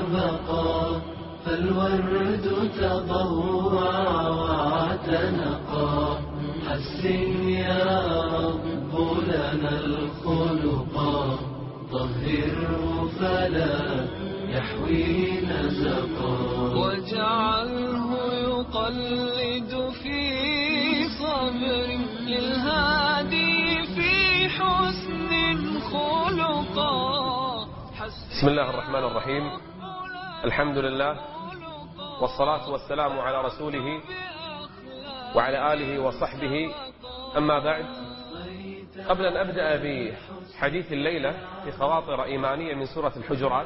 بقى، فالورد تضوع واعتنقا. حسن يا رب لنا الخلقا، طهره فلا يحوي نزقا. واجعله يقلد في صبر للهادي في حسن خلقا. بسم الله الرحمن الرحيم. الحمد لله والصلاة والسلام على رسوله وعلى آله وصحبه، أما بعد. قبل أن أبدأ بحديث الليلة في خواطر إيمانية من سورة الحجرات،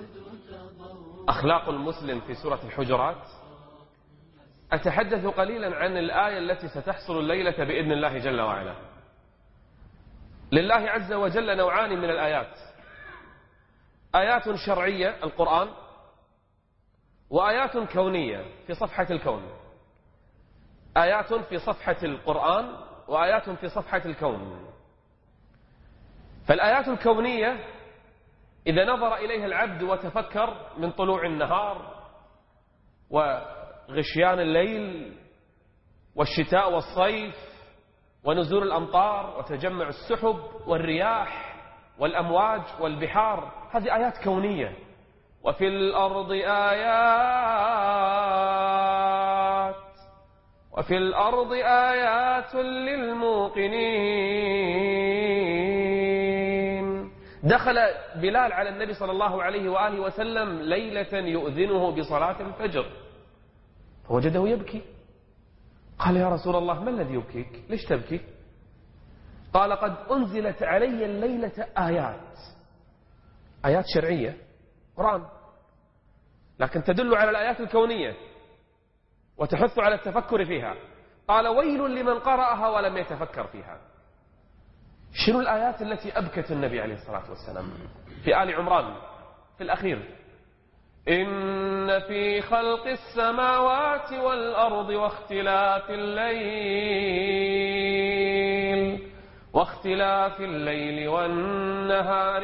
أخلاق المسلم في سورة الحجرات، أتحدث قليلا عن الآية التي ستحصل الليلة بإذن الله جل وعلا. لله عز وجل نوعان من الآيات: آيات شرعية القرآن، وآيات كونية في صفحة الكون. آيات في صفحة القرآن وآيات في صفحة الكون. فالآيات الكونية إذا نظر إليها العبد وتفكر من طلوع النهار وغشيان الليل والشتاء والصيف ونزول الأمطار وتجمع السحب والرياح والأمواج والبحار، هذه آيات كونية. وفي الأرض آيات للموقنين. دخل بلال على النبي صلى الله عليه وآله وسلم ليلة يؤذنه بصلاة الفجر، فوجده يبكي. قال: يا رسول الله، ما الذي يبكيك؟ ليش تبكي؟ قال: قد أنزلت علي الليلة آيات شرعية، قرآن، لكن تدل على الآيات الكونية وتحث على التفكر فيها. قال: ويل لمن قرأها ولم يتفكر فيها. شنو الآيات التي أبكت النبي عليه الصلاة والسلام؟ في آل عمران في الأخير: إن في خلق السماوات والأرض واختلاف الليل والنهار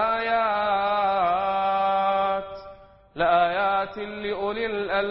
لآيات لأولي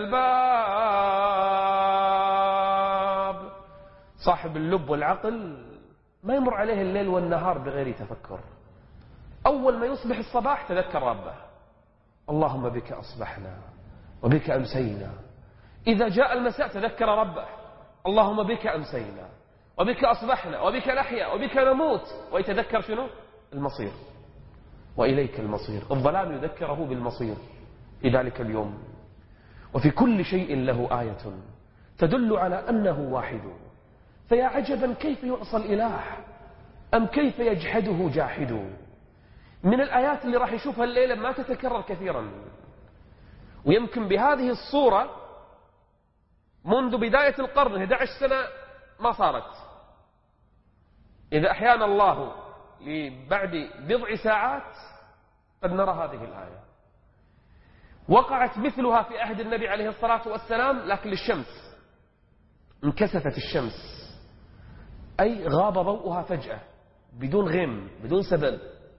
الألباب. صاحب اللب والعقل ما يمر عليه الليل والنهار بغير تفكر. أول ما يصبح الصباح تذكر ربه: اللهم بك أصبحنا وبك أمسينا. إذا جاء المساء تذكر ربه: اللهم بك أمسينا وبك أصبحنا وبك نحيا وبك نموت. ويتذكر شنو؟ المصير، وإليك المصير. الظلام يذكره بالمصير في ذلك اليوم. وفي كل شيء له آية تدل على أنه واحد. فيا عجبا كيف يعصى الإله، أم كيف يجحده جاحد. من الآيات اللي راح يشوفها الليلة ما تتكرر كثيرا، ويمكن بهذه الصورة منذ بداية القرن 11 سنة ما صارت. إذا أحيانا الله بعد بضع ساعات قد نرى هذه الآية. وقعت مثلها في عهد النبي عليه الصلاة والسلام، لكن للشمس. انكسفت الشمس، أي غاب ضوءها فجأة بدون غيم بدون سبب.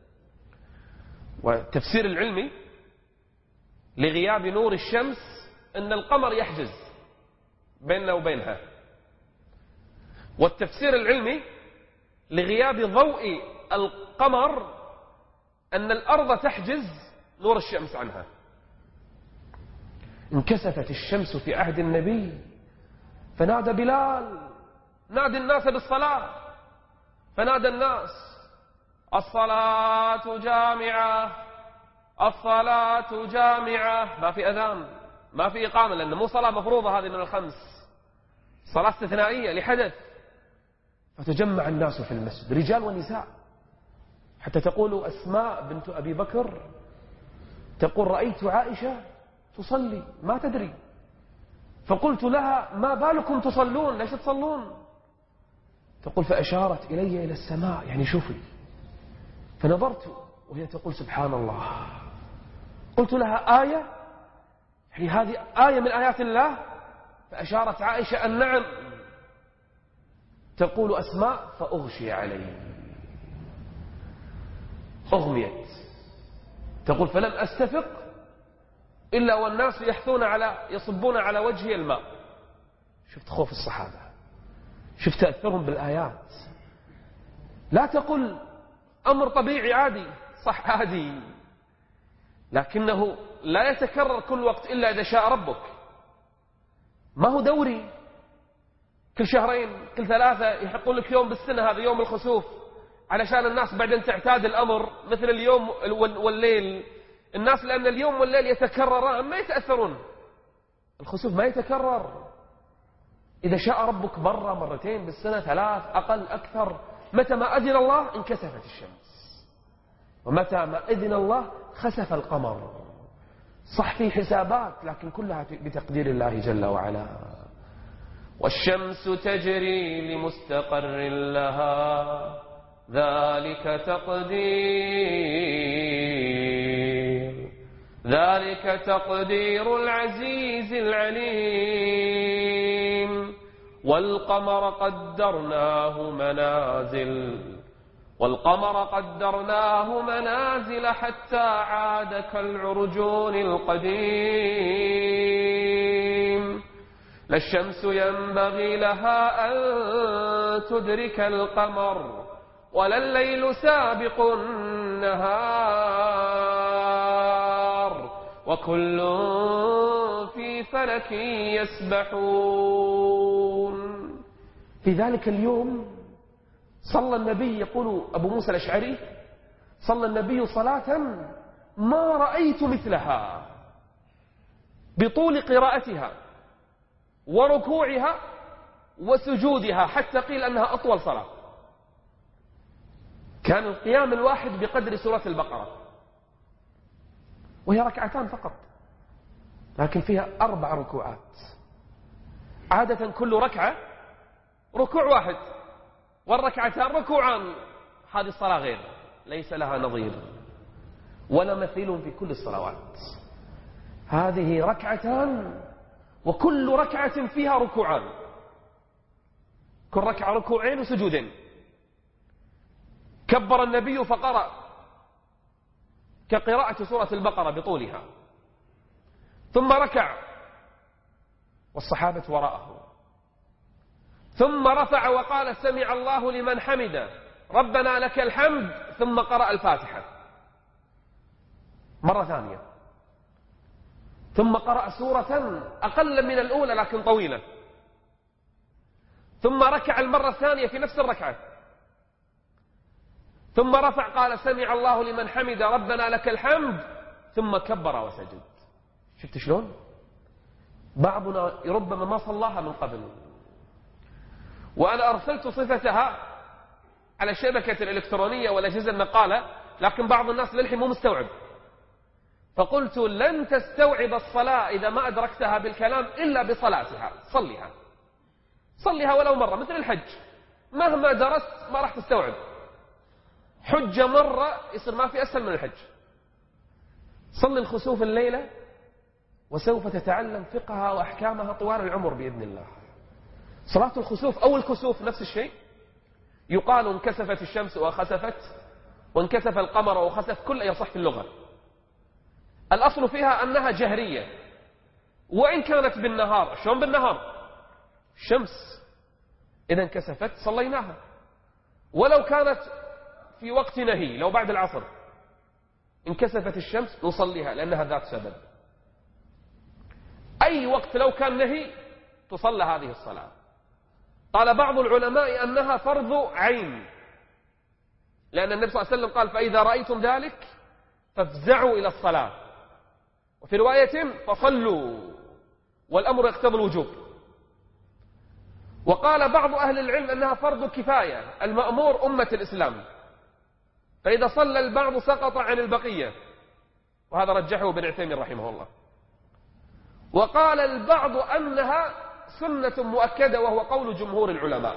والتفسير العلمي لغياب نور الشمس أن القمر يحجز بيننا وبينها. والتفسير العلمي لغياب ضوء القمر أن الأرض تحجز نور الشمس عنها. انكسفت الشمس في عهد النبي، فنادى بلال: نادي الناس بالصلاة. فنادى الناس: الصلاة جامعة. ما في أذان، ما في إقامة، لأنه مو صلاة مفروضة هذه من الخمس، صلاة استثنائية لحدث. فتجمع الناس في المسجد، رجال ونساء، حتى تقول أسماء بنت أبي بكر تقول: رأيت عائشة تصلي ما تدري، فقلت لها: ما بالكم تصلون؟ ليش تصلون؟ تقول: فأشارت إلي إلى السماء، يعني شوفي. فنظرت وهي تقول: سبحان الله. قلت لها: آية؟ يعني هذه آية من آيات الله؟ فأشارت عائشة أن نعم. تقول أسماء: فأغشي علي، أغميت. تقول: فلم أستفق إلا والناس يصبون على وجهه الماء. شفت خوف الصحابة، شفت تأثرهم بالآيات. لا تقل أمر طبيعي عادي، صح عادي، لكنه لا يتكرر كل وقت إلا إذا شاء ربك. ما هو دوري كل شهرين كل 3 يحطون لك يوم بالسنة، هذا يوم الخسوف، علشان الناس بعدين تعتاد الأمر مثل اليوم والليل. الناس لأن اليوم والليل يتكرران ما يتأثرون. الخسوف ما يتكرر، إذا شاء ربك مرة مرتين بالسنة، 3 أقل أكثر. متى ما أذن الله انكسفت الشمس، ومتى ما أذن الله خسف القمر. صح في حسابات، لكن كلها بتقدير الله جل وعلا. والشمس تجري لمستقر لها ذلك تقدير العزيز العليم. والقمر قدرناه منازل حتى عاد كالعرجون القديم. لا الشمس ينبغي لها أن تدرك القمر ولا الليل سابق النهار وكل في فلك يسبحون. في ذلك اليوم صلى النبي، يقول أبو موسى الأشعري، صلى النبي صلاة ما رأيت مثلها بطول قراءتها وركوعها وسجودها، حتى قيل أنها أطول صلاة. كان القيام الواحد بقدر سورة البقرة، وهي 2 ركعات فقط، لكن فيها 4 ركوعات. عادة كل ركعة ركوع واحد، والركعتان ركوعان. هذه الصلاة غير، ليس لها نظير ولا مثيل في كل الصلوات. هذه 2 ركعتان، وكل ركعة فيها ركوعان، كل ركعة ركوعين وسجودين. كبر النبي فقرأ كقراءة سورة البقرة بطولها، ثم ركع والصحابة وراءه، ثم رفع وقال سمع الله لمن حمده ربنا لك الحمد، ثم قرأ الفاتحة مرة ثانية، ثم قرأ سورة أقل من الأولى لكن طويلة، ثم ركع المرة الثانية في نفس الركعة، ثم رفع قال سمع الله لمن حمد ربنا لك الحمد، ثم كبر وسجد. شفت شلون؟ بعضنا ربما ما صلاها من قبل، وأنا أرسلت صفتها على الشبكة الإلكترونية والأجهزة النقالة، لكن بعض الناس للحين مو مستوعب، فقلت لن تستوعب الصلاة إذا ما أدركتها بالكلام إلا بصلاتها. صليها ولو مرة، مثل الحج، مهما درست ما راح تستوعب. حجة مرة يصير ما في أسهل من الحج. صلي الخسوف الليلة وسوف تتعلم فقهها وأحكامها طوال العمر بإذن الله. صلاة الخسوف أو الكسوف نفس الشيء، يقال انكسفت الشمس وخسفت، وانكسف القمر وخسف، كل يصح في اللغة. الأصل فيها أنها جهرية، وإن كانت بالنهار. شلون بالنهار؟ الشمس إذا انكسفت صليناها، ولو كانت في وقت نهي، لو بعد العصر انكسفت الشمس نصليها لأنها ذات سبب. أي وقت لو كان نهي تصلى هذه الصلاة. قال بعض العلماء أنها فرض عين، لأن النبي صلى الله عليه وسلم قال فإذا رأيتم ذلك فافزعوا إلى الصلاة، وفي رواية فصلوا، والأمر يقتضي الوجوب. وقال بعض أهل العلم أنها فرض كفاية، المأمور أمة الإسلام، فإذا صلى البعض سقط عن البقية، وهذا رجحه ابن عثيمين رحمه الله. وقال البعض أنها سنة مؤكدة، وهو قول جمهور العلماء،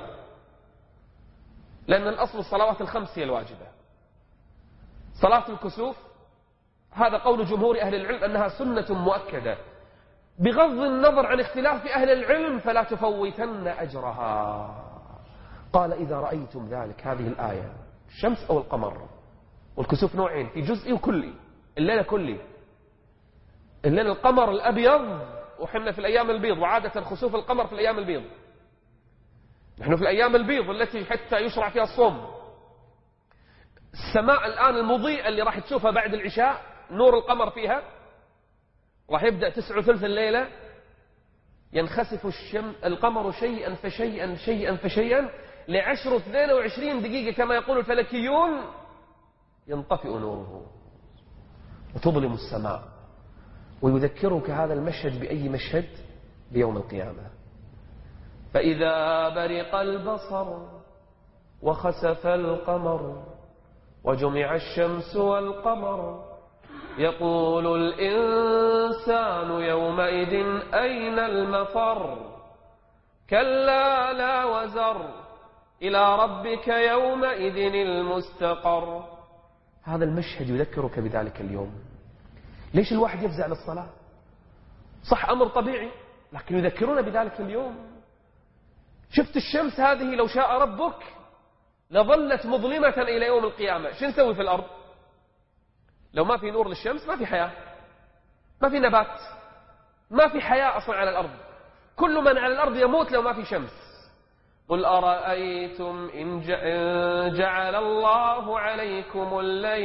لأن الأصل الصلوات الخمس هي الواجبة. صلاة الكسوف هذا قول جمهور أهل العلم أنها سنة مؤكدة، بغض النظر عن اختلاف أهل العلم، فلا تفوتن أجرها. قال إذا رأيتم ذلك، هذه الآية، الشمس أو القمر، والكسوف نوعين، في جزئي وكلي، الليلة كلي. الليل القمر الأبيض، وحنا في الأيام البيض، وعادة خسوف القمر في الأيام البيض. نحن في الأيام البيض التي حتى يشرع فيها الصوم. السماء الآن المضيئة اللي راح تشوفها بعد العشاء، نور القمر فيها راح يبدأ 9:30 الليلة، ينخسف القمر شيئا فشيئا شيئا فشيئا ل10 22 دقيقة كما يقول الفلكيون، ينطفئ نوره وتظلم السماء. ويذكرك هذا المشهد بأي مشهد؟ بيوم القيامة. فإذا برق البصر وخسف القمر وجمع الشمس والقمر يقول الإنسان يومئذ أين المفر كلا لا وزر إلى ربك يومئذ المستقر. هذا المشهد يذكرك بذلك اليوم. ليش الواحد يفزع للصلاة؟ صح أمر طبيعي، لكن يذكرون بذلك اليوم. شفت الشمس هذه لو شاء ربك لظلت مظلمة إلى يوم القيامة. شو نسوي في الأرض؟ لو ما في نور للشمس ما في حياة، ما في نبات، ما في حياة أصلا على الأرض. كل من على الأرض يموت لو ما في شمس. قل أرأيتم إن جعل الله عليكم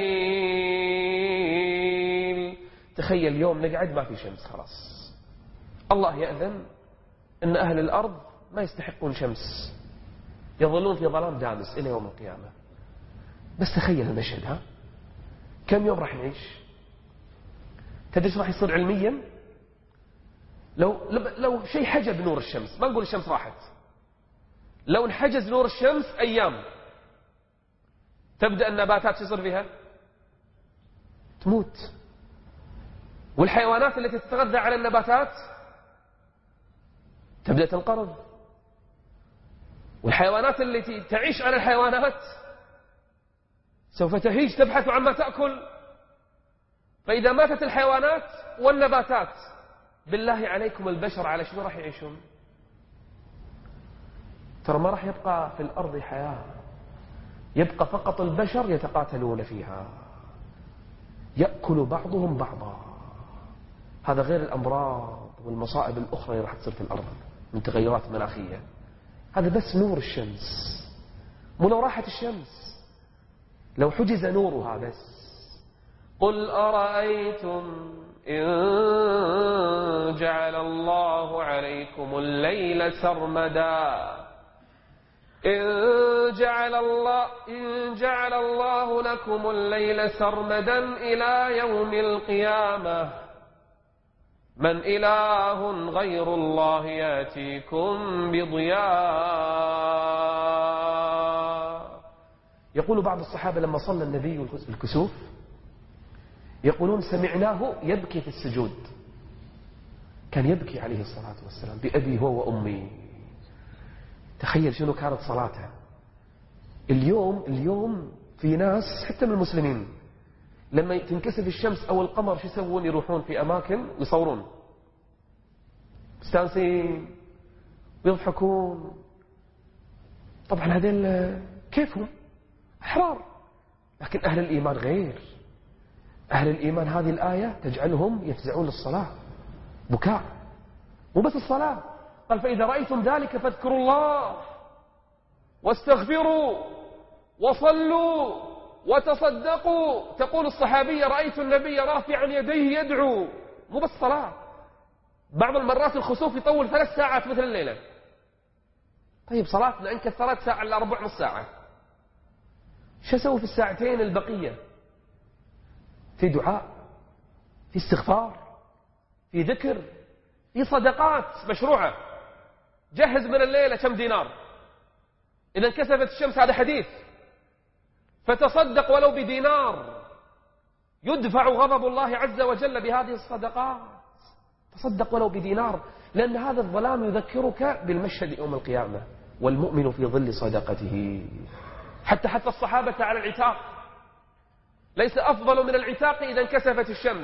الليل. تخيل يوم نقعد ما في شمس، خلاص الله يأذن أن أهل الأرض ما يستحقون شمس، يظلون في ظلام دامس إلى يوم القيامة. بس تخيل المشهد، ها كم يوم راح نعيش؟ تدري راح يصير علميا؟ لو شيء حجب نور الشمس، ما نقول الشمس راحت، لو انحجز نور الشمس أيام، تبدأ النباتات شو يصير فيها؟ تموت. والحيوانات التي تتغذى على النباتات تبدأ تنقرض. والحيوانات التي تعيش على الحيوانات سوف تهيج تبحث عما تأكل. فإذا ماتت الحيوانات والنباتات، بالله عليكم البشر على شنو راح يعيشون؟ ترى ما راح يبقى في الأرض حياة، يبقى فقط البشر يتقاتلون فيها، يأكل بعضهم بعضا. هذا غير الأمراض والمصائب الأخرى اللي راح تصير في الأرض من تغيرات مناخية. هذا بس نور الشمس، مو لو راحت الشمس، لو حجز نورها بس. قل أرأيتم إن جعل الله عليكم الليل سرمدا إن جعل الله لكم الليل سرمدا إلى يوم القيامة من إله غير الله يأتيكم بضياء. يقول بعض الصحابة لما صلى النبي الكسوف يقولون سمعناه يبكي في السجود. كان يبكي عليه الصلاة والسلام بأبي هو وأمي. تخيل شنو كانت صلاته. اليوم في ناس حتى من المسلمين لما تنكسف الشمس أو القمر شو يسوون؟ يروحون في أماكن ويصورون، مستانسين ويضحكون. طبعا هذول كيفهم أحرار، لكن أهل الإيمان غير. أهل الإيمان هذه الآية تجعلهم يفزعون للصلاة بكاء. مو بس الصلاة، قال فإذا رأيتم ذلك فاذكروا الله واستغفروا وصلوا وتصدقوا. تقول الصحابية رأيت النبي رافعا يديه يدعو. مو بس صلاة، بعض المرات الخسوف يطول 3 ساعات مثل الليلة. طيب صلاتنا إن كثرت ساعة إلا ربع نص ساعة، شو أسوي في الساعتين البقية؟ في دعاء، في استغفار، في ذكر، في صدقات مشروعة. جهز من الليلة كم دينار، إذا انكسفت الشمس هذا حديث، فتصدق ولو بدينار، يدفع غضب الله عز وجل بهذه الصدقات. تصدق ولو بدينار، لأن هذا الظلام يذكرك بالمشهد يوم القيامة، والمؤمن في ظل صدقته. حتى الصحابة على العتاق، ليس أفضل من العتاق إذا انكسفت الشمس.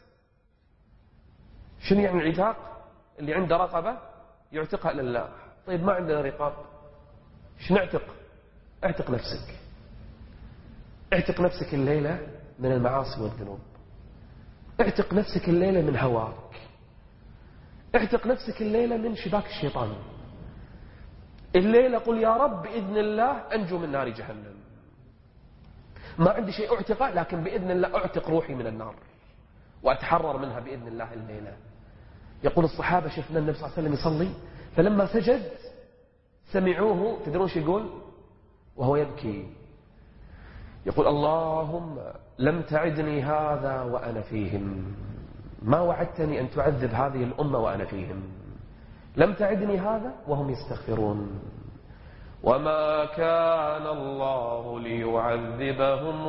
شنو يعني العتاق؟ اللي عنده رقبة يعتقها لله. طيب ما عندنا رقاب، ايش نعتق؟ اعتق نفسك، اعتق نفسك الليلة من المعاصي والذنوب. اعتق نفسك الليلة من هواك، اعتق نفسك الليلة من شباك الشيطان. الليلة قل يا رب بإذن الله أنجو من نار جهنم. ما عندي شيء أعتقه، لكن بإذن الله أعتق روحي من النار وأتحرر منها بإذن الله الليلة. يقول الصحابة شفنا النبي صلى الله عليه وسلم يصلي، فلما سجد سمعوه، تدرون شو يقول وهو يبكي؟ يقول اللهم لم تعدني هذا وأنا فيهم، ما وعدتني أن تعذب هذه الأمة وأنا فيهم، لم تعدني هذا وهم يستغفرون. وما كان الله ليعذبهم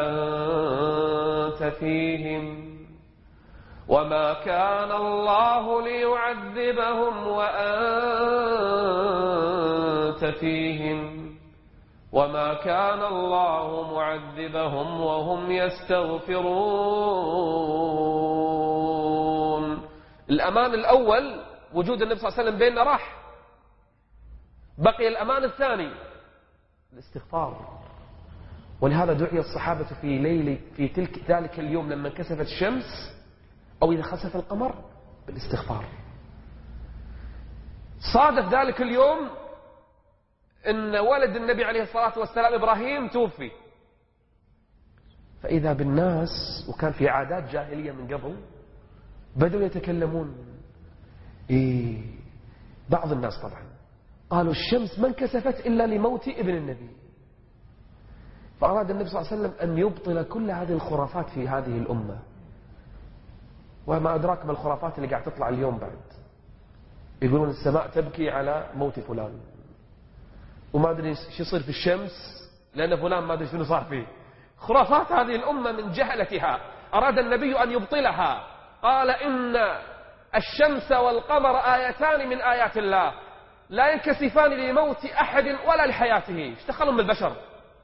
وأنت فيهم، وما كان الله ليعذبهم وأنت فيهم، وما كان الله معذبهم وهم يستغفرون. الأمان الأول وجود النبي صلى الله عليه وسلم بيننا راح، بقي الأمان الثاني الاستغفار. ولهذا دعي الصحابة في ذلك اليوم لما انكسفت الشمس أو إذا خسف القمر بالاستغفار. صادف ذلك اليوم إن ولد النبي عليه الصلاة والسلام إبراهيم توفي، فإذا بالناس، وكان في عادات جاهلية من قبل، بدأوا يتكلمون. بعض الناس طبعا قالوا الشمس ما انكسفت إلا لموت ابن النبي، فأراد النبي صلى الله عليه وسلم أن يبطل كل هذه الخرافات في هذه الأمة. وما أدراك ما الخرافات اللي قاعد تطلع اليوم بعد. يقولون السماء تبكي على موت فلان، وما أدري ايش يصير في الشمس لأن فلان ما أدري شنو صار فيه. خرافات هذه الأمة من جهلتها أراد النبي أن يبطلها. قال إن الشمس والقمر آيتان من آيات الله لا ينكسفان لموت أحد ولا لحياته. ايش دخلهم بالبشر؟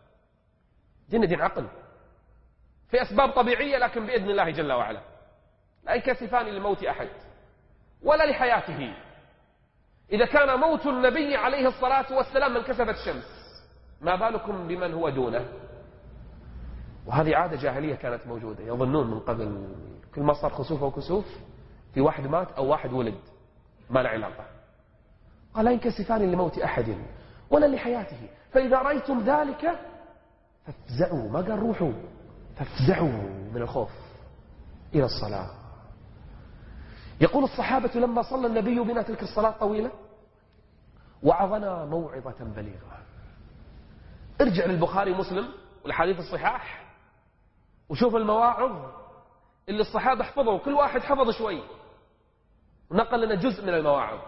دين عقل، في أسباب طبيعية لكن بإذن الله جل وعلا. لا ينكسفان لموت أحد ولا لحياته. إذا كان موت النبي عليه الصلاة والسلام من كسفت الشمس، ما بالكم بمن هو دونه؟ وهذه عادة جاهلية كانت موجودة، يظنون من قبل كل ما صار خسوف أو كسوف في واحد مات أو واحد ولد ما له علاقة. قال لا ينكسفان لموت أحد ولا لحياته، فإذا رأيتم ذلك فافزعوا، ما قال روحوا، فافزعوا من الخوف إلى الصلاة. يقول الصحابة لما صلى النبي بنا تلك الصلاة طويلة وعظنا موعظة بليغة. ارجع للبخاري ومسلم والحديث الصحاح وشوف المواعظ اللي الصحابة حفظوا، كل واحد حفظ شوي ونقل لنا جزء من المواعظ.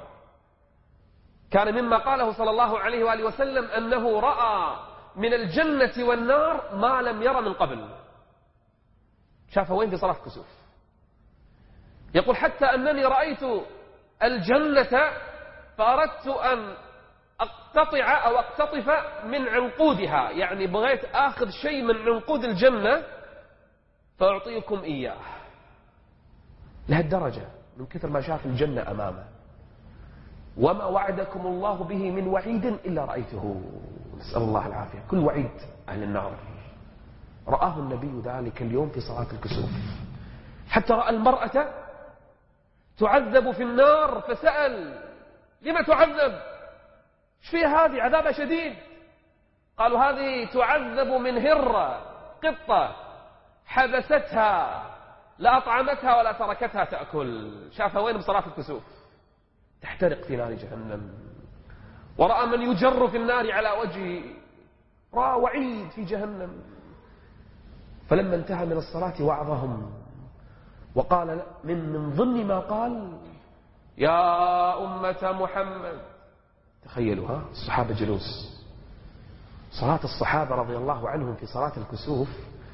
كان مما قاله صلى الله عليه وآله وسلم أنه رأى من الجنة والنار ما لم يرى من قبل. شافه وين؟ في صلاة كسوف. يقول حتى أنني رأيت الجنة فأردت أن أقتطع أو أقتطف من عنقودها، يعني بغيت آخذ شيء من عنقود الجنة فأعطيكم إياه. لهالدرجة من كثر ما شاف الجنة أمامه. وما وعدكم الله به من وعيد إلا رأيته. نسأل الله العافية. كل وعيد أهل النار رآه النبي ذلك اليوم في صلاة الكسوف. حتى رأى المرأة تعذب في النار فسأل لما تعذب؟ ايش فيها هذه؟ عذابها شديد. قالوا هذه تعذب من هرة قطة حبستها لا أطعمتها ولا تركتها تأكل. شافها وين؟ بصلاة الكسوف تحترق في نار جهنم. ورأى من يجر في النار على وجهه، رأى وعيد في جهنم. فلما انتهى من الصلاة وعظهم وقال من ضمن ما قال يا أمة محمد. تخيلوا الصحابة جلوس، صلاة الصحابة رضي الله عنهم في صلاة الكسوف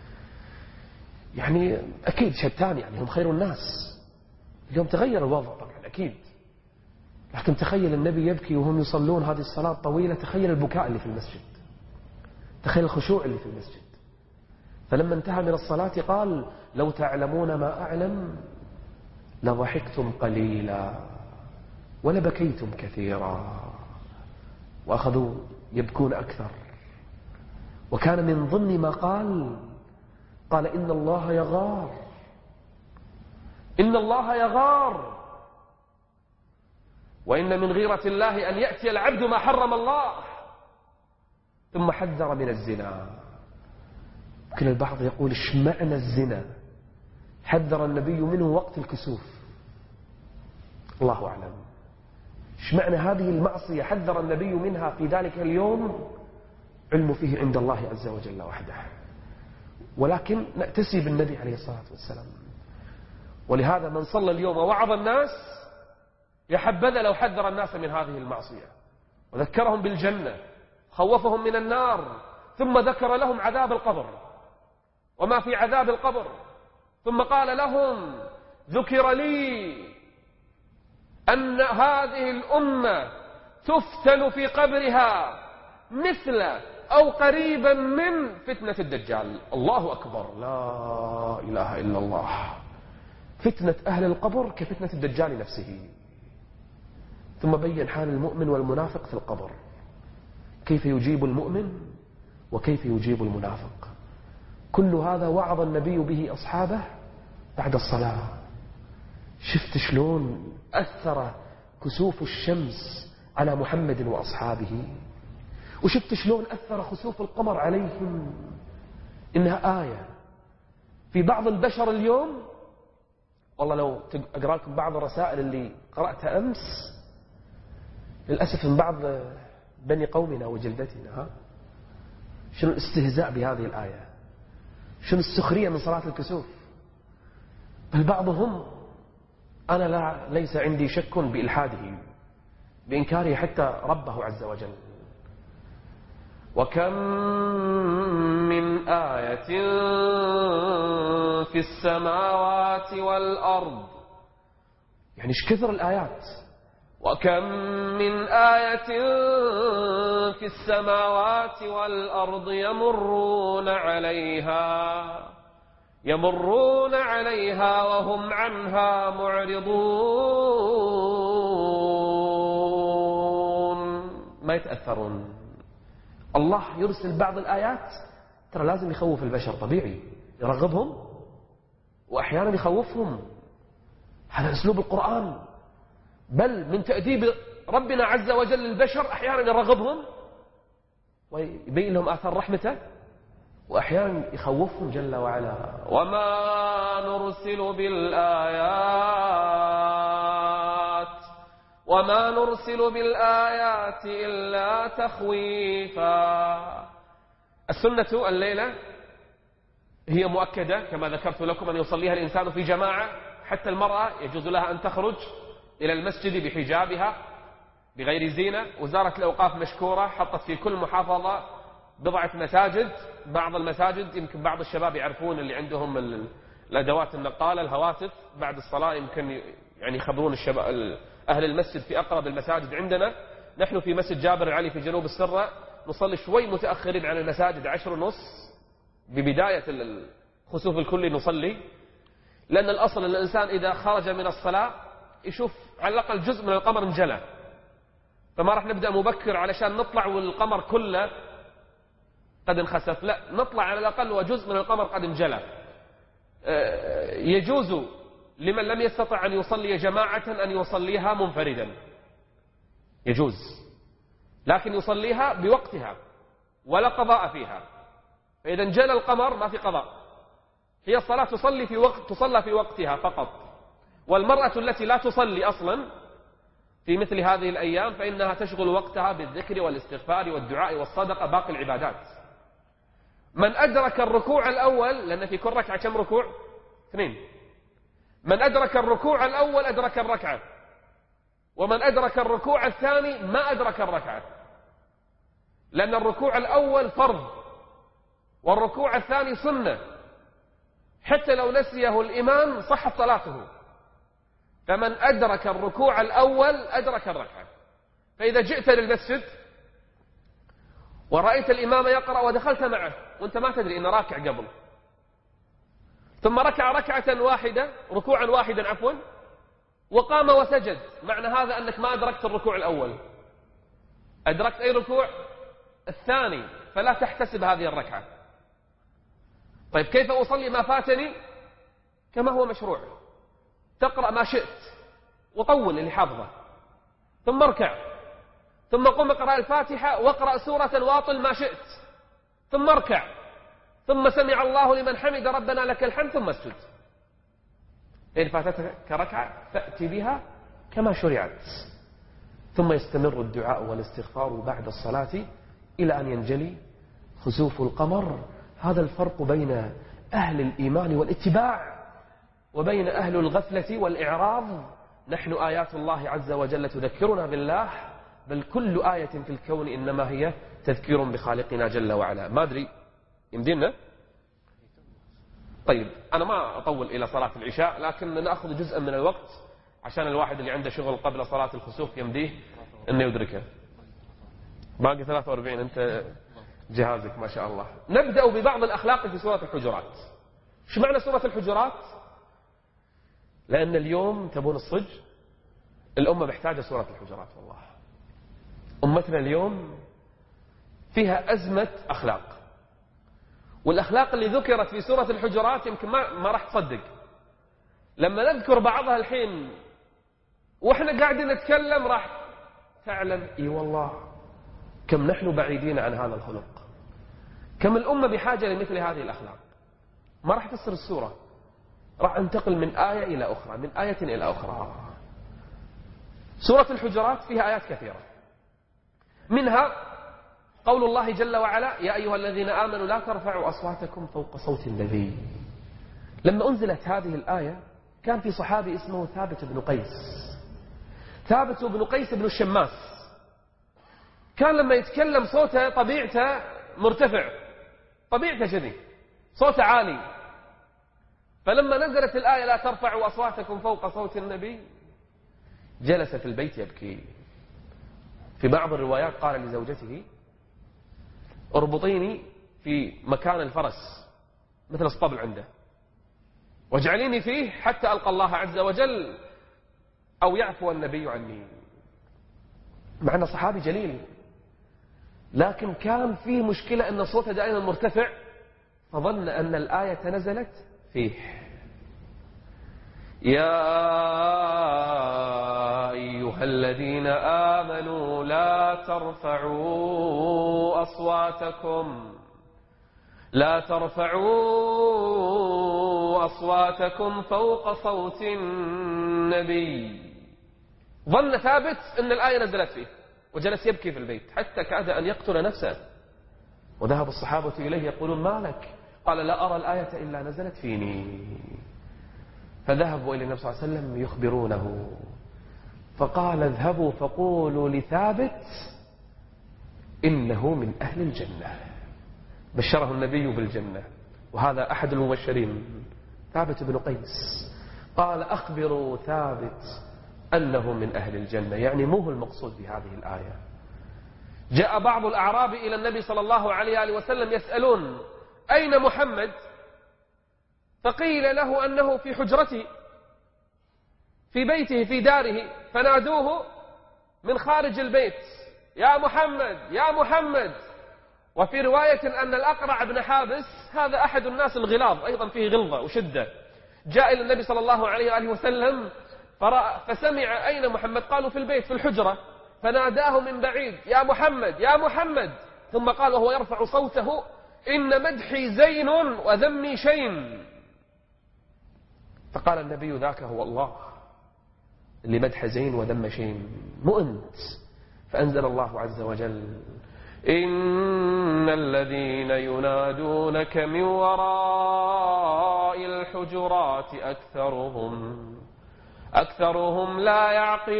يعني أكيد شتان، يعني هم خير الناس. اليوم تغير الوضع طبعا أكيد، لكن تخيل النبي يبكي وهم يصلون هذه الصلاة الطويلة. تخيل البكاء اللي في المسجد، تخيل الخشوع اللي في المسجد. فلما انتهى من الصلاة قال لو تعلمون ما أعلم لضحكتم قليلا ولبكيتم كثيرا. وأخذوا يبكون أكثر. وكان من ضمن ما قال إن الله يغار إن الله يغار، وإن من غيرة الله أن يأتي العبد ما حرم الله. ثم حذر من الزنا. كل البعض يقول إيش معنى الزنا؟ حذر النبي منه وقت الكسوف. الله أعلم إيش معنى هذه المعصية حذر النبي منها في ذلك اليوم؟ علم فيه عند الله عز وجل وحده، ولكن نأتسي بالنبي عليه الصلاة والسلام. ولهذا من صلى اليوم ووعظ الناس يحبذ لو حذر الناس من هذه المعصية وذكرهم بالجنة، خوفهم من النار، ثم ذكر لهم عذاب القبر وما في عذاب القبر، ثم قال لهم ذكر لي أن هذه الأمة تفتن في قبرها مثل أو قريبا من فتنة الدجال. الله أكبر، لا إله إلا الله. فتنة أهل القبر كفتنة الدجال نفسه. ثم بين حال المؤمن والمنافق في القبر، كيف يجيب المؤمن وكيف يجيب المنافق. كل هذا وعظ النبي به أصحابه بعد الصلاة. شفت شلون أثر كسوف الشمس على محمد وأصحابه، وشفت شلون أثر خسوف القمر عليهم. إنها آية في بعض البشر اليوم. والله لو أقرأ لكم بعض الرسائل اللي قرأتها أمس للأسف من بعض بني قومنا وجلدتنا، شنو الاستهزاء بهذه الآية، شنو السخرية من صلاة الكسوف. بل بعضهم أنا ليس عندي شك بإلحاده بإنكاره حتى ربه عز وجل. وكم من آية في السماوات والأرض، يعني ايش كثر الآيات. وكم من آية في السماوات والأرض يمرون عليها وهم عنها معرضون، ما يتأثرون. الله يرسل بعض الآيات ترى لازم يخوف البشر، طبيعي يرغبهم وأحيانا يخوفهم. هذا أسلوب القرآن، بل من تأديب ربنا عز وجل للبشر أحيانا يرغبهم ويبين لهم آثار رحمته، وأحيانا يخوفهم جل وعلا. وما نرسل بالآيات إلا تخويفا. السنة الليلة هي مؤكدة كما ذكرت لكم، أن يصليها الإنسان في جماعة. حتى المرأة يجوز لها أن تخرج إلى المسجد بحجابها بغير زينة. وزارة الأوقاف مشكورة حطت في كل محافظة بضعة مساجد. بعض المساجد يمكن بعض الشباب يعرفون اللي عندهم الأدوات النقالة الهواتف، بعد الصلاة يمكن يعني يخبرون الشباب أهل المسجد في أقرب المساجد عندنا. نحن في مسجد جابر العلي في جنوب السرة نصلي شوي متأخرين عن المساجد 10:30 ببداية الخسوف الكلي نصلي، لأن الأصل أن الإنسان إذا خرج من الصلاة يشوف على الأقل جزء من القمر انجلى، فما راح نبدأ مبكر علشان نطلع والقمر كله قد انخسف، لا، نطلع على الأقل وجزء من القمر قد انجلى. يجوز لمن لم يستطع أن يصلي جماعة أن يصليها منفردا، يجوز، لكن يصليها بوقتها ولا قضاء فيها. فإذا انجلى القمر ما في قضاء، هي الصلاة تصلى في وقتها فقط. والمرأة التي لا تصلي أصلا في مثل هذه الأيام فإنها تشغل وقتها بالذكر والاستغفار والدعاء والصدقة، باقي العبادات. من أدرك الركوع الأول، لأن في كل ركعة كم ركوع؟ 2. من أدرك الركوع الأول أدرك الركعة، ومن أدرك الركوع الثاني ما أدرك الركعة، لأن الركوع الأول فرض والركوع الثاني سنة، حتى لو نسيه الإمام صحت صلاته. فمن أدرك الركوع الأول أدرك الركعة. فإذا جئت للمسجد ورأيت الإمام يقرأ ودخلت معه وأنت ما تدري إنه راكع قبل، ثم ركع ركعة واحدة، ركوعا واحدا عفوا، وقام وسجد، معنى هذا أنك ما أدركت الركوع الأول، أدركت أي ركوع؟ الثاني، فلا تحتسب هذه الركعة. طيب كيف أصلي ما فاتني؟ كما هو مشروع. تقرأ ما شئت وطول اللي حافظه، ثم اركع، ثم قم اقرأ الفاتحة واقرأ سورة واطل ما شئت، ثم اركع، ثم سمع الله لمن حمد ربنا لك الحمد، ثم اسجد. إن فاتتك ركعة فأتي بها كما شرعت. ثم يستمر الدعاء والاستغفار بعد الصلاة إلى أن ينجلي خسوف القمر. هذا الفرق بين أهل الإيمان والاتباع وبين أهل الغفلة والإعراض. نحن آيات الله عز وجل تذكرنا بالله، بل كل آية في الكون إنما هي تذكير بخالقنا جل وعلا. ما أدري يمدينا؟ طيب أنا ما أطول إلى صلاة العشاء، لكن نأخذ جزءا من الوقت عشان الواحد اللي عنده شغل قبل صلاة الخسوف يمديه أنه يدركه. باقي 43 أنت جهازك ما شاء الله. نبدأ ببعض الأخلاق في سورة الحجرات. شو معنى سورة الحجرات؟ لأن اليوم تبون الصج الأمة محتاجة سورة الحجرات. والله أمتنا اليوم فيها أزمة أخلاق، والأخلاق اللي ذكرت في سورة الحجرات يمكن ما راح تصدق. لما نذكر بعضها الحين وإحنا قاعدين نتكلم راح تعلم إي والله كم نحن بعيدين عن هذا الخلق، كم الأمة بحاجة لمثل هذه الأخلاق. ما راح تفسر السورة، راح أنتقل من آية إلى أخرى، من آية إلى أخرى. سورة الحجرات فيها آيات كثيرة، منها قول الله جل وعلا: يا أيها الذين آمنوا لا ترفعوا أصواتكم فوق صوت النبي. لما أنزلت هذه الآية كان في صحابي اسمه ثابت بن قيس. ثابت بن قيس بن الشماس كان لما يتكلم صوته طبيعته مرتفع، طبيعته كذي صوته عالي. فلما نزلت الآية لا ترفعوا أصواتكم فوق صوت النبي جلس في البيت يبكي. في بعض الروايات قال لزوجته: اربطيني في مكان الفرس مثل الصبل عنده واجعليني فيه حتى ألقى الله عز وجل أو يعفو النبي عني. معنى صحابي جليل، لكن كان فيه مشكلة أن صوته دائما مرتفع، فظن أن الآية نزلت فيه: يا أيها الذين آمنوا لا ترفعوا أصواتكم فوق صوت النبي. ظن ثابت أن الآية نزلت فيه وجلس يبكي في البيت حتى كاد أن يقتل نفسه. وذهب الصحابة إليه يقولون: ما لك؟ قال: لا أرى الآية إلا نزلت فيني. فذهبوا إلى النبي صلى الله عليه وسلم يخبرونه، فقال: اذهبوا فقولوا لثابت إنه من أهل الجنة. بشره النبي بالجنة، وهذا أحد المبشرين ثابت بن قيس. قال: أخبروا ثابت أنه من أهل الجنة، يعني مو هو المقصود بهذه الآية. جاء بعض الأعراب إلى النبي صلى الله عليه وسلم يسألون: أين محمد؟ فقيل له أنه في حجرته في بيته في داره، فنادوه من خارج البيت: يا محمد يا محمد. وفي رواية أن الأقرع بن حابس هذا أحد الناس الغلاظ أيضا فيه غلظة وشدة، جاء إلى النبي صلى الله عليه وسلم فسمع: أين محمد؟ قالوا: في البيت في الحجرة. فناداه من بعيد: يا محمد يا محمد. ثم قال وهو يرفع صوته: إن مدحي زين وذمي شين. فقال النبي: ذاك هو الله اللي مدح زين وذم شين، مو أنت. فأنزل الله عز وجل: إن الذين ينادونك من وراء الحجرات أكثرهم لا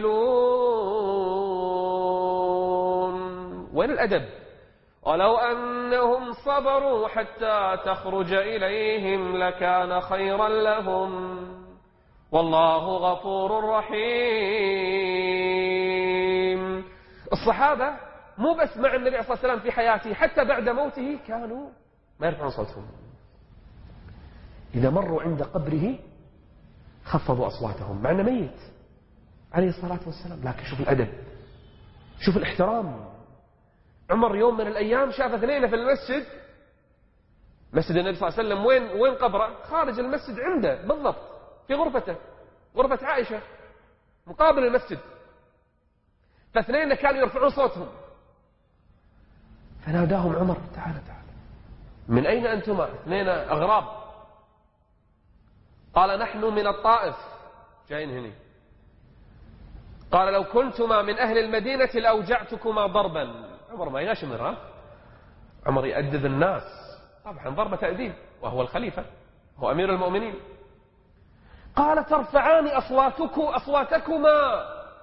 يعقلون. وين الأدب؟ ولو أنهم صبروا حتى تخرج إليهم لكان خيرا لهم والله غفور رحيم. الصحابة مو بس مع النبي صلى الله عليه وسلم في حياته، حتى بعد موته كانوا ما يرفعون صوتهم. إذا مروا عند قبره خفضوا أصواتهم مع أنه ميت عليه الصلاة والسلام، لكن شوف الأدب، شوف الاحترام. عمر يوم من الأيام شاف اثنين في المسجد، مسجد النبي صلى الله عليه وسلم، وين قبره؟ خارج المسجد عنده بالضبط في غرفته، غرفة عائشة مقابل المسجد، فاثنين كانوا يرفعون صوتهم، فناداهم عمر: تعال تعال، من أين أنتما؟ اثنين أغراب. قال: نحن من الطائف، جايين هنا. قال: لو كنتما من أهل المدينة لأوجعتكما ضربا. عمر ما يغشمر، عمر يأدب الناس، طبعا ضربة تأديب، وهو الخليفة، هو أمير المؤمنين. قال: ترفعان أصواتكما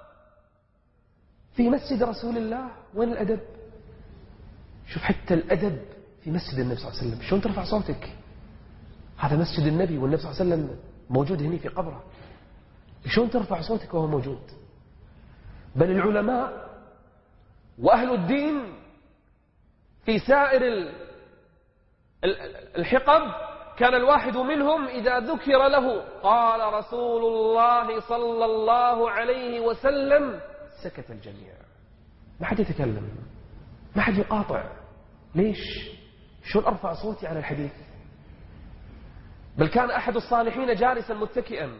في مسجد رسول الله؟ وين الأدب؟ شوف حتى الأدب في مسجد النبي صلى الله عليه وسلم، شلون ترفع صوتك؟ هذا مسجد النبي والنبي صلى الله عليه وسلم موجود هنا في قبره، شلون ترفع صوتك وهو موجود؟ بل العلماء وأهل الدين في سائر الحقب كان الواحد منهم إذا ذكر له قال رسول الله صلى الله عليه وسلم سكت الجميع، ما حد يتكلم، ما حد يقاطع. ليش؟ شلون أرفع صوتي على الحديث؟ بل كان أحد الصالحين جالسا متكئا،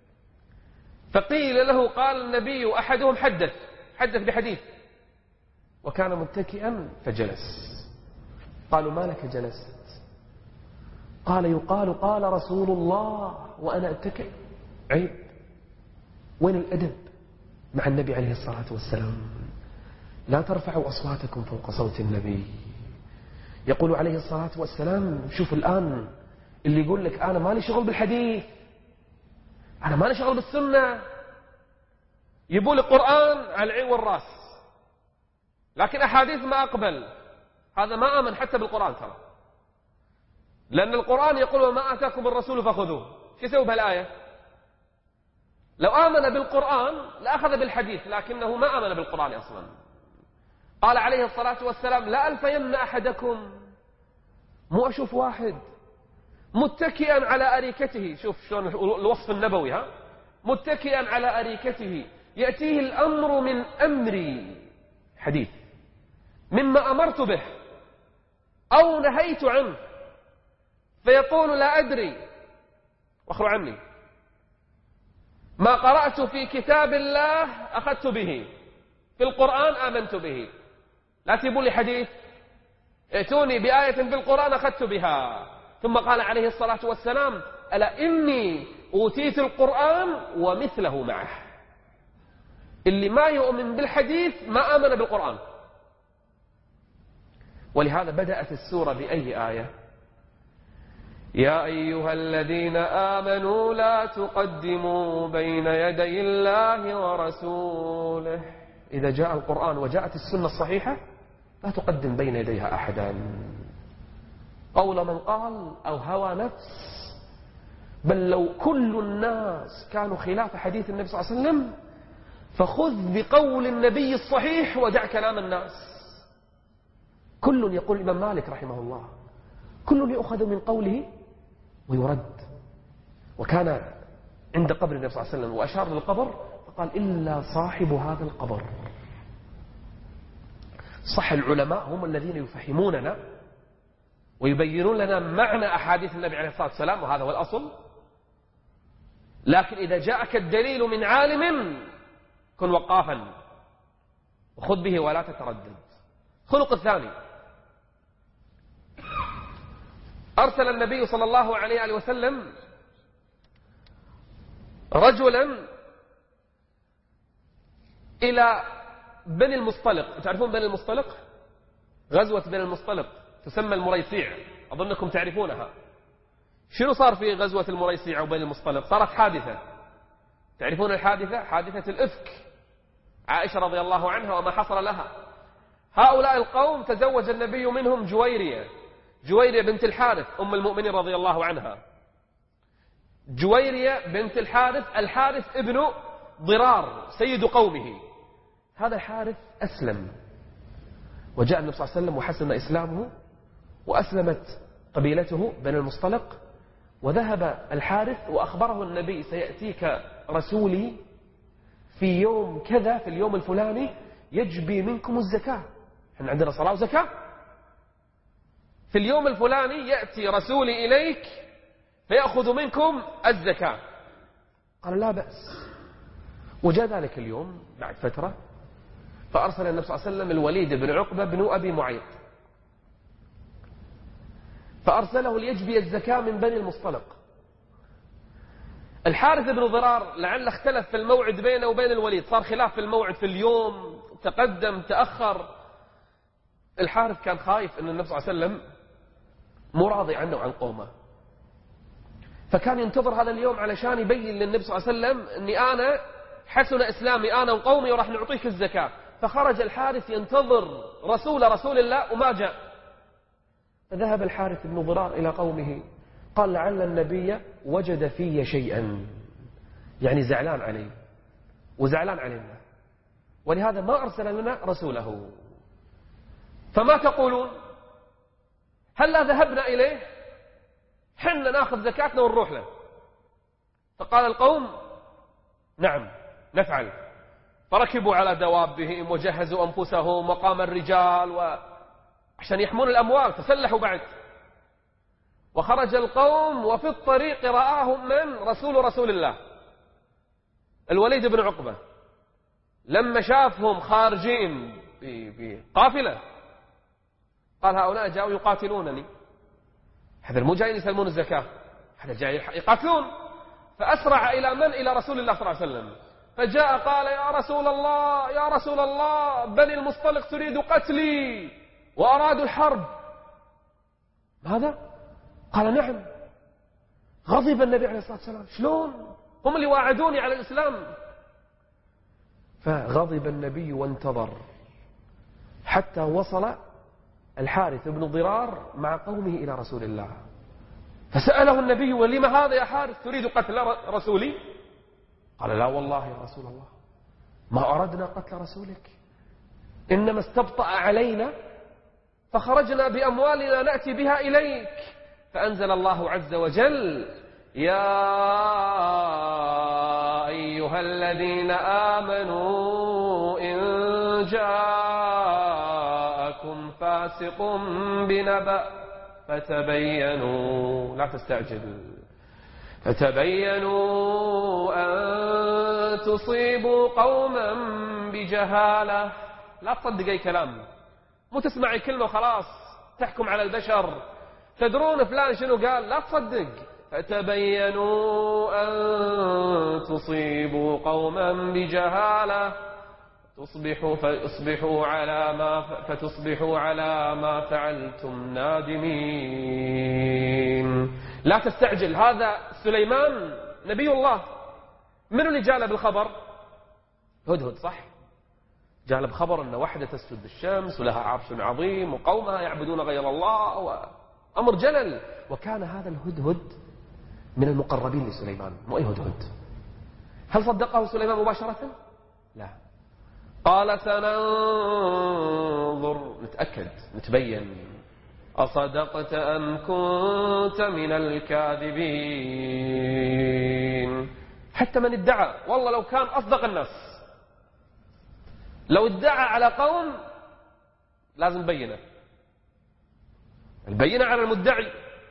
فقيل له قال النبي أحدهم حدث بحديث، وكان متكئا فجلس. قالوا: ما لك جلست؟ قال: يقال قال رسول الله وأنا أتكئ، عيب. وين الأدب مع النبي عليه الصلاة والسلام؟ لا ترفعوا أصواتكم فوق صوت النبي. يقول عليه الصلاة والسلام: شوف الآن اللي يقول لك أنا مالي شغل بالحديث، أنا مالي شغل بالسنة، يبول القرآن على العين والرأس، لكن أحاديث ما أقبل، هذا ما آمن حتى بالقرآن ترى، لأن القرآن يقول: وما آتاكم الرسول فخذوه. شو يسوي بهالآية؟ لو آمن بالقرآن لأخذ بالحديث، لكنه ما آمن بالقرآن أصلا. قال عليه الصلاة والسلام: لا ألفين أحدكم، مو أشوف واحد متكئا على أريكته، شوف شلون الوصف النبوي، متكئا على أريكته يأتيه الأمر من أمري، حديث، مما أمرت به أو نهيت عنه، فيقول: لا أدري، واخر عني، ما قرأت في كتاب الله أخذت به، في القرآن آمنت به. لا تجيبوا لي حديث، ائتوني بآية في القرآن أخذت بها. ثم قال عليه الصلاة والسلام: ألا إني أوتيت القرآن ومثله معه. اللي ما يؤمن بالحديث ما آمن بالقرآن. ولهذا بدأت السورة بأي آية؟ يا أيها الذين آمنوا لا تقدموا بين يدي الله ورسوله. إذا جاء القرآن وجاءت السنة الصحيحة لا تقدم بين يديها أحدا، قول من قال أو هوى نفس. بل لو كل الناس كانوا خلاف حديث النبي صلى الله عليه وسلم فخذ بقول النبي الصحيح ودع كلام الناس. كل، يقول الإمام مالك رحمه الله، كل يؤخذ من قوله ويرد. وكان عند قبر النبي صلى الله عليه وسلم وأشار للقبر فقال: إلا صاحب هذا القبر. صح، العلماء هم الذين يفهموننا ويبينون لنا معنى أحاديث النبي عليه الصلاة والسلام، وهذا هو الأصل. لكن إذا جاءك الدليل من عالم كن وقافا وخذ به ولا تتردد. خلق الثاني: أرسل النبي صلى الله عليه وسلم رجلا إلى بني المصطلق. تعرفون بني المصطلق؟ غزوة بني المصطلق تسمى المريسيع، أظنكم تعرفونها. شنو صار في غزوة المريسيع وبني المصطلق؟ صارت حادثة. تعرفون الحادثة؟ حادثة الإفك، عائشة رضي الله عنها وما حصل لها. هؤلاء القوم تزوج النبي منهم جويرية بنت الحارث أم المؤمنين رضي الله عنها. جويرية بنت الحارث ابن ضرار سيد قومه. هذا الحارث أسلم وجاء النبي صلى الله عليه وسلم وحسن إسلامه، وأسلمت قبيلته بني المصطلق. وذهب الحارث وأخبره النبي: سيأتيك رسولي في يوم كذا، في اليوم الفلاني، يجبي منكم الزكاة. احنا عندنا صلاة وزكاة. في اليوم الفلاني يأتي رسولي إليك فيأخذ منكم الزكاة. قال لا بأس. وجاء ذلك اليوم بعد فترة فأرسل النبي صلى الله عليه وسلم الوليد بن عقبة بن أبي معيط، فأرسله ليجبي الزكاة من بني المصطلق. الحارث بن ضرار لعل اختلف في الموعد بينه وبين الوليد، صار خلاف في الموعد في اليوم، تقدم تأخر. الحارث كان خايف أن النبي صلى الله عليه وسلم مو راضي عنه وعن قومه، فكان ينتظر هذا اليوم علشان يبين للنبي صلى الله عليه وسلم أني أنا حسن إسلامي أنا وقومي وراح نعطيك الزكاة. فخرج الحارث ينتظر رسول الله وما جاء. فذهب الحارث بن ضرار إلى قومه قال لعل النبي وجد في شيئا، يعني زعلان علي وزعلان علينا، ولهذا ما أرسل لنا رسوله. فما تقولون؟ هل ذهبنا إليه حنا ناخذ زكاتنا ونروح له؟ فقال القوم نعم نفعل. فركبوا على دوابهم وجهزوا أنفسهم وقام الرجال عشان يحمون الأموال، تسلحوا بعد. وخرج القوم وفي الطريق رآهم من رسول الله الوليد بن عقبة. لما شافهم خارجين بقافلة قال هؤلاء جاءوا يقاتلونني، هذا مو جايين يسلمون الزكاة، هذا جاي يقاتلون. فأسرع إلى من؟ إلى رسول الله صلى الله عليه وسلم. فجاء قال يا رسول الله بني المصطلق تريد قتلي وأرادوا الحرب. ماذا؟ قال نعم. غضب النبي عليه الصلاة والسلام، شلون هم اللي واعدوني على الإسلام؟ فغضب النبي وانتظر حتى وصل الحارث بن ضرار مع قومه إلى رسول الله. فسأله النبي ولما هذا يا حارث تريد قتل رسولي؟ قال لا والله يا رسول الله ما أردنا قتل رسولك، إنما استبطأ علينا فخرجنا بأموالنا نأتي بها إليك. فأنزل الله عز وجل يا أيها الذين آمنوا إن جاءكم فاسق بنبأ فتبينوا، لا تستعجل، فتبينوا أن تصيبوا قوما بجهالة. لا تصدق أي كلام، مو تسمعي كلمة وخلاص تحكم على البشر. تدرون فلان شنو قال؟ لا تصدق. فتبينوا أن تصيبوا قوما بجهالة فتصبحوا على ما فعلتم نادمين. لا تستعجل. هذا سليمان نبي الله، من اللي جاء بالخبر؟ هدهد، صح؟ جاء بخبر أن وحدة تسجد الشمس ولها عرش عظيم وقومها يعبدون غير الله وأمر جلل. وكان هذا الهدهد من المقربين لسليمان، مو أي هدهد. هل صدقه سليمان مباشرة؟ لا. قال سننظر، نتأكد نتبين أصدقت أم كنت من الكاذبين. حتى من ادعى، والله لو كان أصدق الناس، لو ادعى على قوم لازم بينه، البينة على المدعي.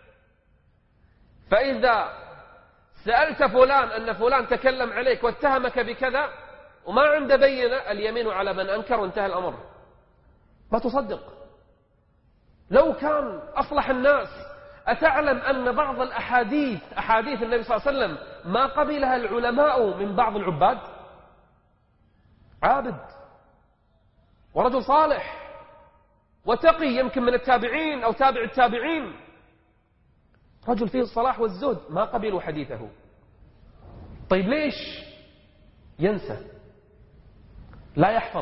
فإذا سألت فلان أن فلان تكلم عليك واتهمك بكذا وما عنده بينة، اليمين على من أنكر وانتهى الأمر، ما تصدق. لو كان أصلح الناس. أتعلم أن بعض أحاديث النبي صلى الله عليه وسلم ما قبلها العلماء من بعض العباد؟ عابد ورجل صالح وتقي يمكن من التابعين أو تابع التابعين، رجل فيه الصلاح والزهد، ما قبلوا حديثه. طيب ليش؟ ينسى، لا يحفظ،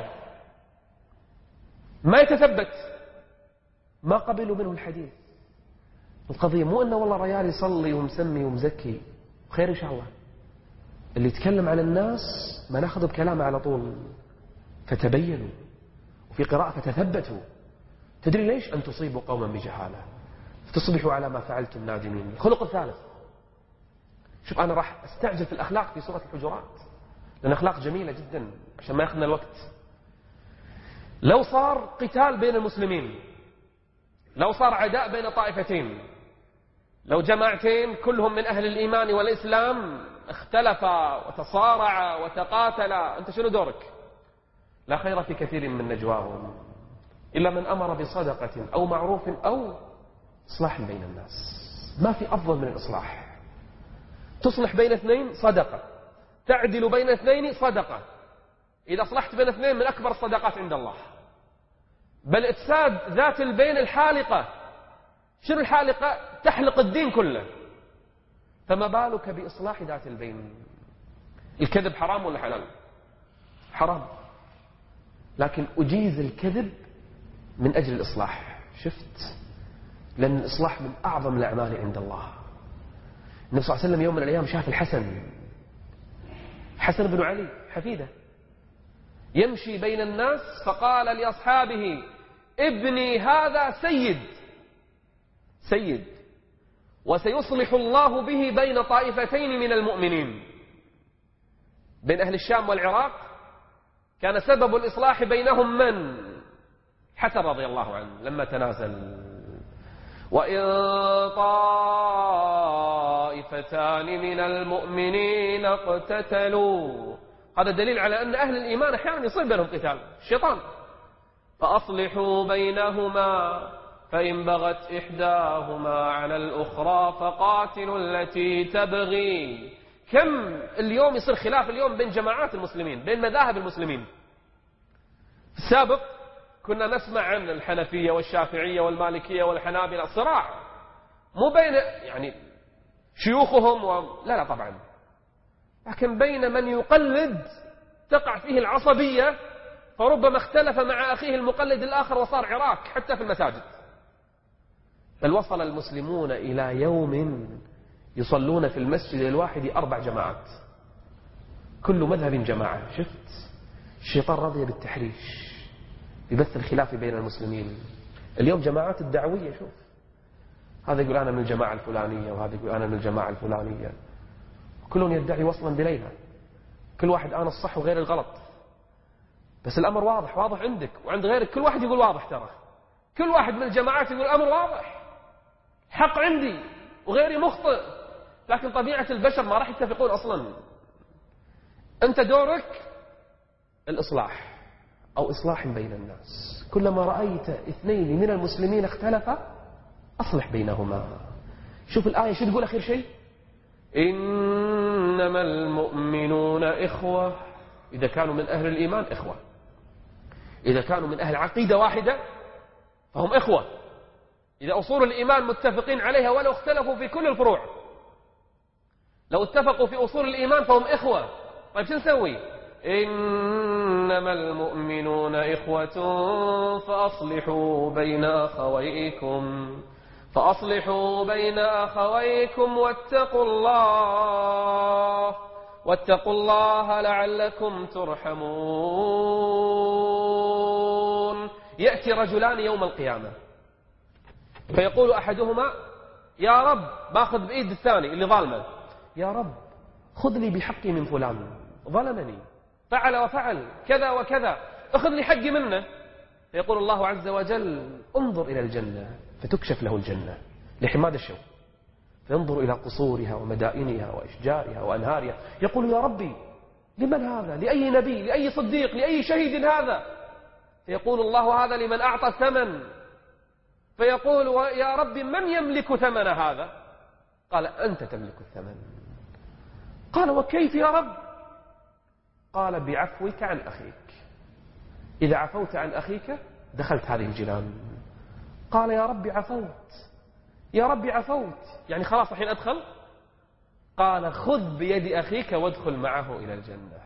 ما يتثبت، ما قبلوا منه الحديث. القضية مو أنه والله ريال يصلي ومسمي ومزكي، خير إن شاء الله. اللي يتكلم عن الناس ما ناخذ بكلامه على طول. فتبينوا، وفي قراءة فتثبتوا. تدري ليش؟ أن تصيبوا قوما بجهالة تصبحوا على ما فعلتم نادمين. الخلق الثالث، شوف أنا راح أستعجل في الأخلاق في سورة الحجرات لأن أخلاق جميلة جدا عشان ما يأخذنا الوقت. لو صار قتال بين المسلمين، لو صار عداء بين طائفتين، لو جماعتين كلهم من أهل الإيمان والإسلام اختلفا وتصارعا وتقاتلا، أنت شنو دورك؟ لا خير في كثير من نجواهم إلا من أمر بصدقة أو معروف أو إصلاح بين الناس. ما في أفضل من الإصلاح. تصلح بين اثنين صدقة، تعدل بين اثنين صدقة. إذا أصلحت بين اثنين من أكبر الصدقات عند الله. بل إفساد ذات البين الحالقة. شنو الحالقة؟ تحلق الدين كله. فما بالك بإصلاح ذات البين؟ الكذب حرام ولا حلال؟ حرام، لكن أجيز الكذب من أجل الإصلاح. شفت؟ لأن الإصلاح من أعظم الأعمال عند الله. النبي صلى الله عليه وسلم يوم من الأيام شاف حسن بن علي حفيده يمشي بين الناس، فقال لأصحابه: ابني هذا سيد وسيصلح الله به بين طائفتين من المؤمنين. بين أهل الشام والعراق كان سبب الإصلاح بينهم من؟ حسن رضي الله عنه لما تنازل: وإن طائفتان من المؤمنين اقتتلوا. هذا دليل على أن أهل الإيمان أحيانا يصير بينهم قتال الشيطان. فأصلحوا بينهما فإن بغت إحداهما على الأخرى فقاتلوا التي تبغي. كم اليوم يصير خلاف اليوم بين جماعات المسلمين، بين مذاهب المسلمين. في السابق كنا نسمع عن الحنفية والشافعية والمالكية والحنابلة صراع، مو بين يعني شيوخهم لا طبعا، لكن بين من يقلد تقع فيه العصبية، فربما اختلف مع أخيه المقلد الآخر وصار عراك حتى في المساجد. بل وصل المسلمون إلى يوم يصلون في المسجد الواحد 4 جماعات، كل مذهب جماعة. شفت؟ الشيطان رضي بالتحريش، ببث الخلاف بين المسلمين. اليوم جماعات الدعوية، شوف، هذا يقول أنا من الجماعة الفلانية وهذا يقول أنا من الجماعة الفلانية، كلهم يدعي وصلا بليلة، كل واحد أنا الصح وغير الغلط. بس الأمر واضح عندك وعند غيرك، كل واحد يقول واضح. ترى كل واحد من الجماعات يقول الأمر واضح، حق عندي وغيري مخطئ، لكن طبيعة البشر ما راح يتفقون أصلا. أنت دورك الإصلاح أو إصلاح بين الناس. كلما رأيت 2 من المسلمين اختلفا أصلح بينهما. شوف الآية شو تقول آخر شيء؟ إنما المؤمنون إخوة. إذا كانوا من أهل الإيمان إخوة، إذا كانوا من أهل عقيدة واحدة فهم إخوة. إذا أصول الإيمان متفقين عليها ولو اختلفوا في كل الفروع، لو اتفقوا في أصول الإيمان فهم إخوة. طيب شو نسوي؟ إنما المؤمنون إخوة فأصلحوا بين أخويكم واتقوا الله لعلكم ترحمون. يأتي رجلان يوم القيامة فيقول أحدهما: يا رب، باخذ بإيد الثاني اللي ظالمه، يا رب خذ لي بحقي من فلان، ظلمني، فعل وفعل كذا وكذا، أخذ لي حقي منه. فيقول الله عز وجل: انظر إلى الجنة، فتكشف له الجنة لحماد الشوك، فينظر إلى قصورها ومدائنها وأشجارها وأنهارها، يقول: يا ربي لمن هذا؟ لأي نبي؟ لأي صديق؟ لأي شهيد هذا؟ فيقول الله: هذا لمن أعطى الثمن. فيقول: يا ربي من يملك ثمن هذا؟ قال: أنت تملك الثمن. قال: وكيف يا رب؟ قال: بعفوك عن أخيك، إذا عفوت عن أخيك دخلت هذه الجنان. قال: يا رب عفوت، يعني خلاص الحين أدخل؟ قال: خذ بيد أخيك وادخل معه إلى الجنة.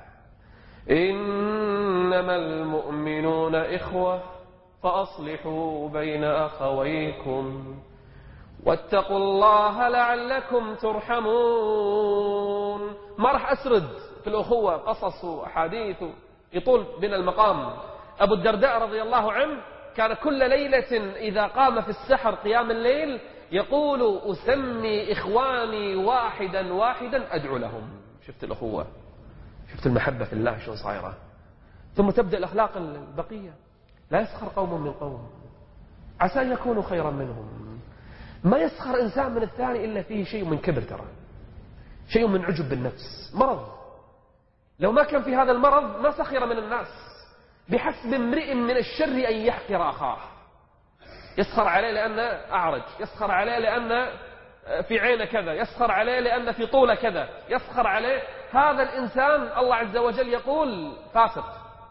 إنما المؤمنون إخوة فأصلحوا بين أخويكم واتقوا الله لعلكم ترحمون. ما راح أسرد في الأخوة قصص وأحاديث يطول بنا المقام. أبو الدرداء رضي الله عنه كان كل ليلة إذا قام في السحر قيام الليل يقول: أسمي إخواني واحدا واحدا أدعو لهم. شفت الأخوة، شفت المحبة في الله شو صايرة. ثم تبدأ الأخلاق البقية: لا يسخر قوم من قوم عسى أن يكونوا خيرا منهم. ما يسخر إنسان من الثاني إلا فيه شيء من كبر. ترى شيء من عجب بالنفس، مرض. لو ما كان في هذا المرض ما سخر من الناس. بحسب امرئ من الشر أن يحقر أخاه. يسخر عليه لأنه أعرج، يسخر عليه لأنه في عينه كذا، يسخر عليه لأنه في طوله كذا، يسخر عليه. هذا الإنسان الله عز وجل يقول فاسق.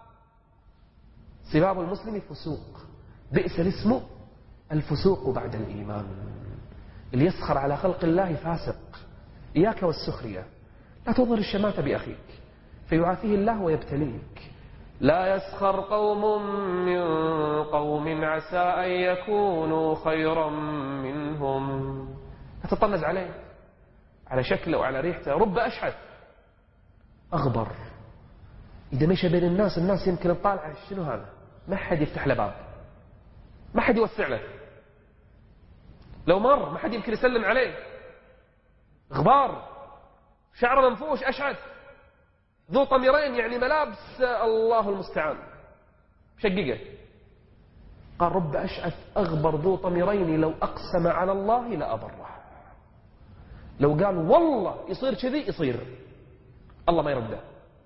سباب المسلم فسوق، بئس الاسم الفسوق بعد الإيمان. اللي يسخر على خلق الله فاسق. إياك والسخرية، لا تظهر الشماتة بأخيك فيعافيه الله ويبتليك. لا يسخر قوم من قوم عسى أن يكونوا خيرا منهم. لا تطنز عليه على شكله وعلى ريحته. رب أشعث أغبر، إذا مشى بين الناس يمكن الطالع شنو هذا، ما حد يفتح له باب، ما حد يوسع له، لو مر ما حد يمكن يسلم عليه. غبار، شعر منفوش، أشعث، ذو طميرين، يعني ملابس الله المستعان شقيقة. قال رب أشعث أغبر ذو طميرين لو أقسم على الله لأبره. لو قال والله يصير كذي يصير، الله ما يرده.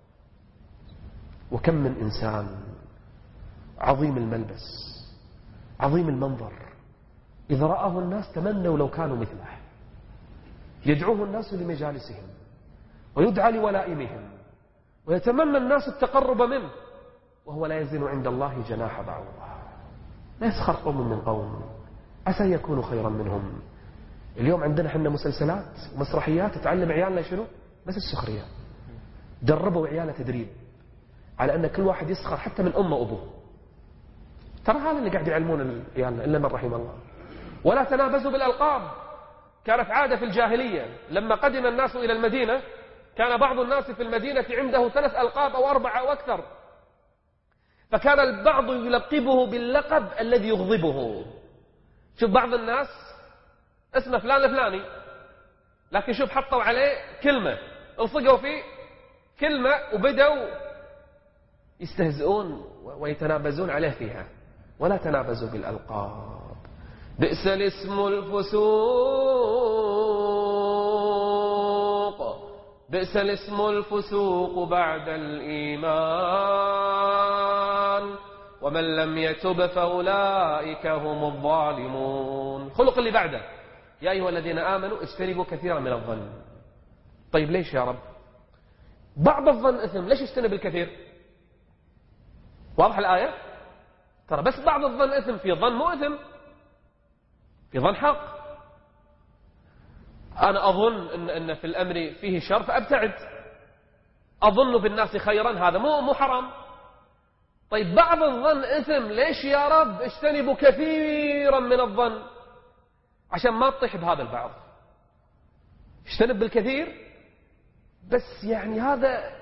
وكم من إنسان عظيم الملبس عظيم المنظر، إذا رآه الناس تمنوا لو كانوا مثله. يدعوه الناس لمجالسهم ويدعى لولائمهم ويتمنى الناس التقرب منه، وهو لا يزن عند الله جناح بعوضة. لا يسخر قوم من قوم عسى يكونوا خيرا منهم. اليوم عندنا حنا مسلسلات ومسرحيات تعلم عيالنا شنو؟ بس السخرية. دربوا عيالنا تدريب على أن كل واحد يسخر حتى من أمه وأبوه. ترى هذا اللي قاعد يعلمون عيالنا إلا من رحم الله. ولا تنابزوا بالألقاب. كانت عادة في الجاهلية لما قدم الناس إلى المدينة، كان بعض الناس في المدينة عنده 3 ألقاب أو 4 أو أكثر، فكان البعض يلقبه باللقب الذي يغضبه. شوف بعض الناس اسمه فلان الفلاني، لكن شوف حطوا عليه كلمة، الصقوا فيه كلمة وبدأوا يستهزئون ويتنابزون عليه فيها. ولا تنابزوا بالألقاب. بئس الاسم الفسوق، بئس الاسم الفسوق بعد الإيمان، ومن لم يتب فأولئك هم الظالمون. خلق اللي بعده، يا أيها الذين آمنوا اجتنبوا كثيرا من الظن. طيب ليش يا رب؟ بعض الظن إثم، ليش اجتنب الكثير؟ واضح الآية؟ ترى بس بعض الظن إثم، في ظن مو إثم، في ظن حق. أنا أظن أن في الأمر فيه شر فأبتعد، أظن بالناس خيرا، هذا مو حرام. طيب بعض الظن إثم، ليش يا رب اجتنبوا كثيرا من الظن؟ عشان ما تطيح بهذا البعض. اجتنب بالكثير، بس يعني هذا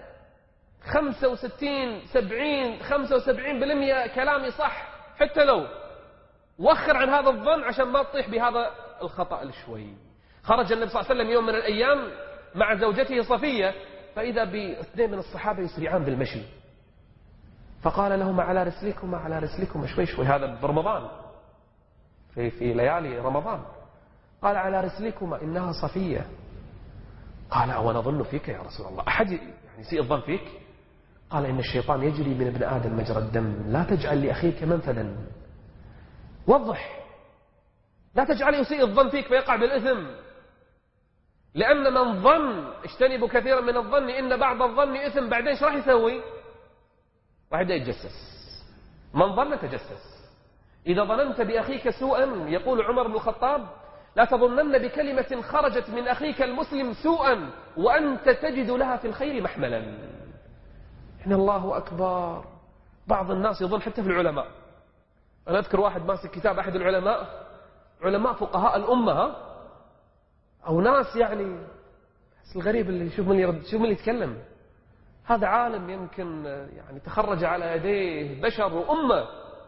65 70 75% كلامي صح، حتى لو وخر عن هذا الظن عشان ما تطيح بهذا الخطأ الشوي. خرج النبي صلى الله عليه وسلم يوم من الأيام مع زوجته صفية، فإذا باثنين من الصحابة يسرعان بالمشي، فقال لهما على رسلكما على رسلكما، شوي شوي، هذا برمضان في ليالي رمضان. قال على رسلكما إنها صفية. قال ونظن فيك يا رسول الله، أحد يعني يسيء الظن فيك؟ قال إن الشيطان يجري من ابن آدم مجرى الدم، لا تجعل لأخيك منفذا. وضح، لا تجعل يسيء الظن فيك فيقع بالإثم. لأن من ظن اجتنبوا كثيرا من الظن إن بعض الظن إثم، بعدين ايش راح يسوي؟ راح يبدأ يتجسس. من ظن تجسس. إذا ظننت بأخيك سوءا، يقول عمر بن الخطاب لا تظنن بكلمة خرجت من أخيك المسلم سوءا وأنت تجد لها في الخير محملا. إن الله أكبر. بعض الناس يظن حتى في العلماء. أنا أذكر واحد ماسك كتاب أحد العلماء، علماء فقهاء الأمة، أو ناس يعني الغريب اللي شوف من اللي يتكلم. هذا عالم يمكن يعني تخرج على يديه بشر وأمة.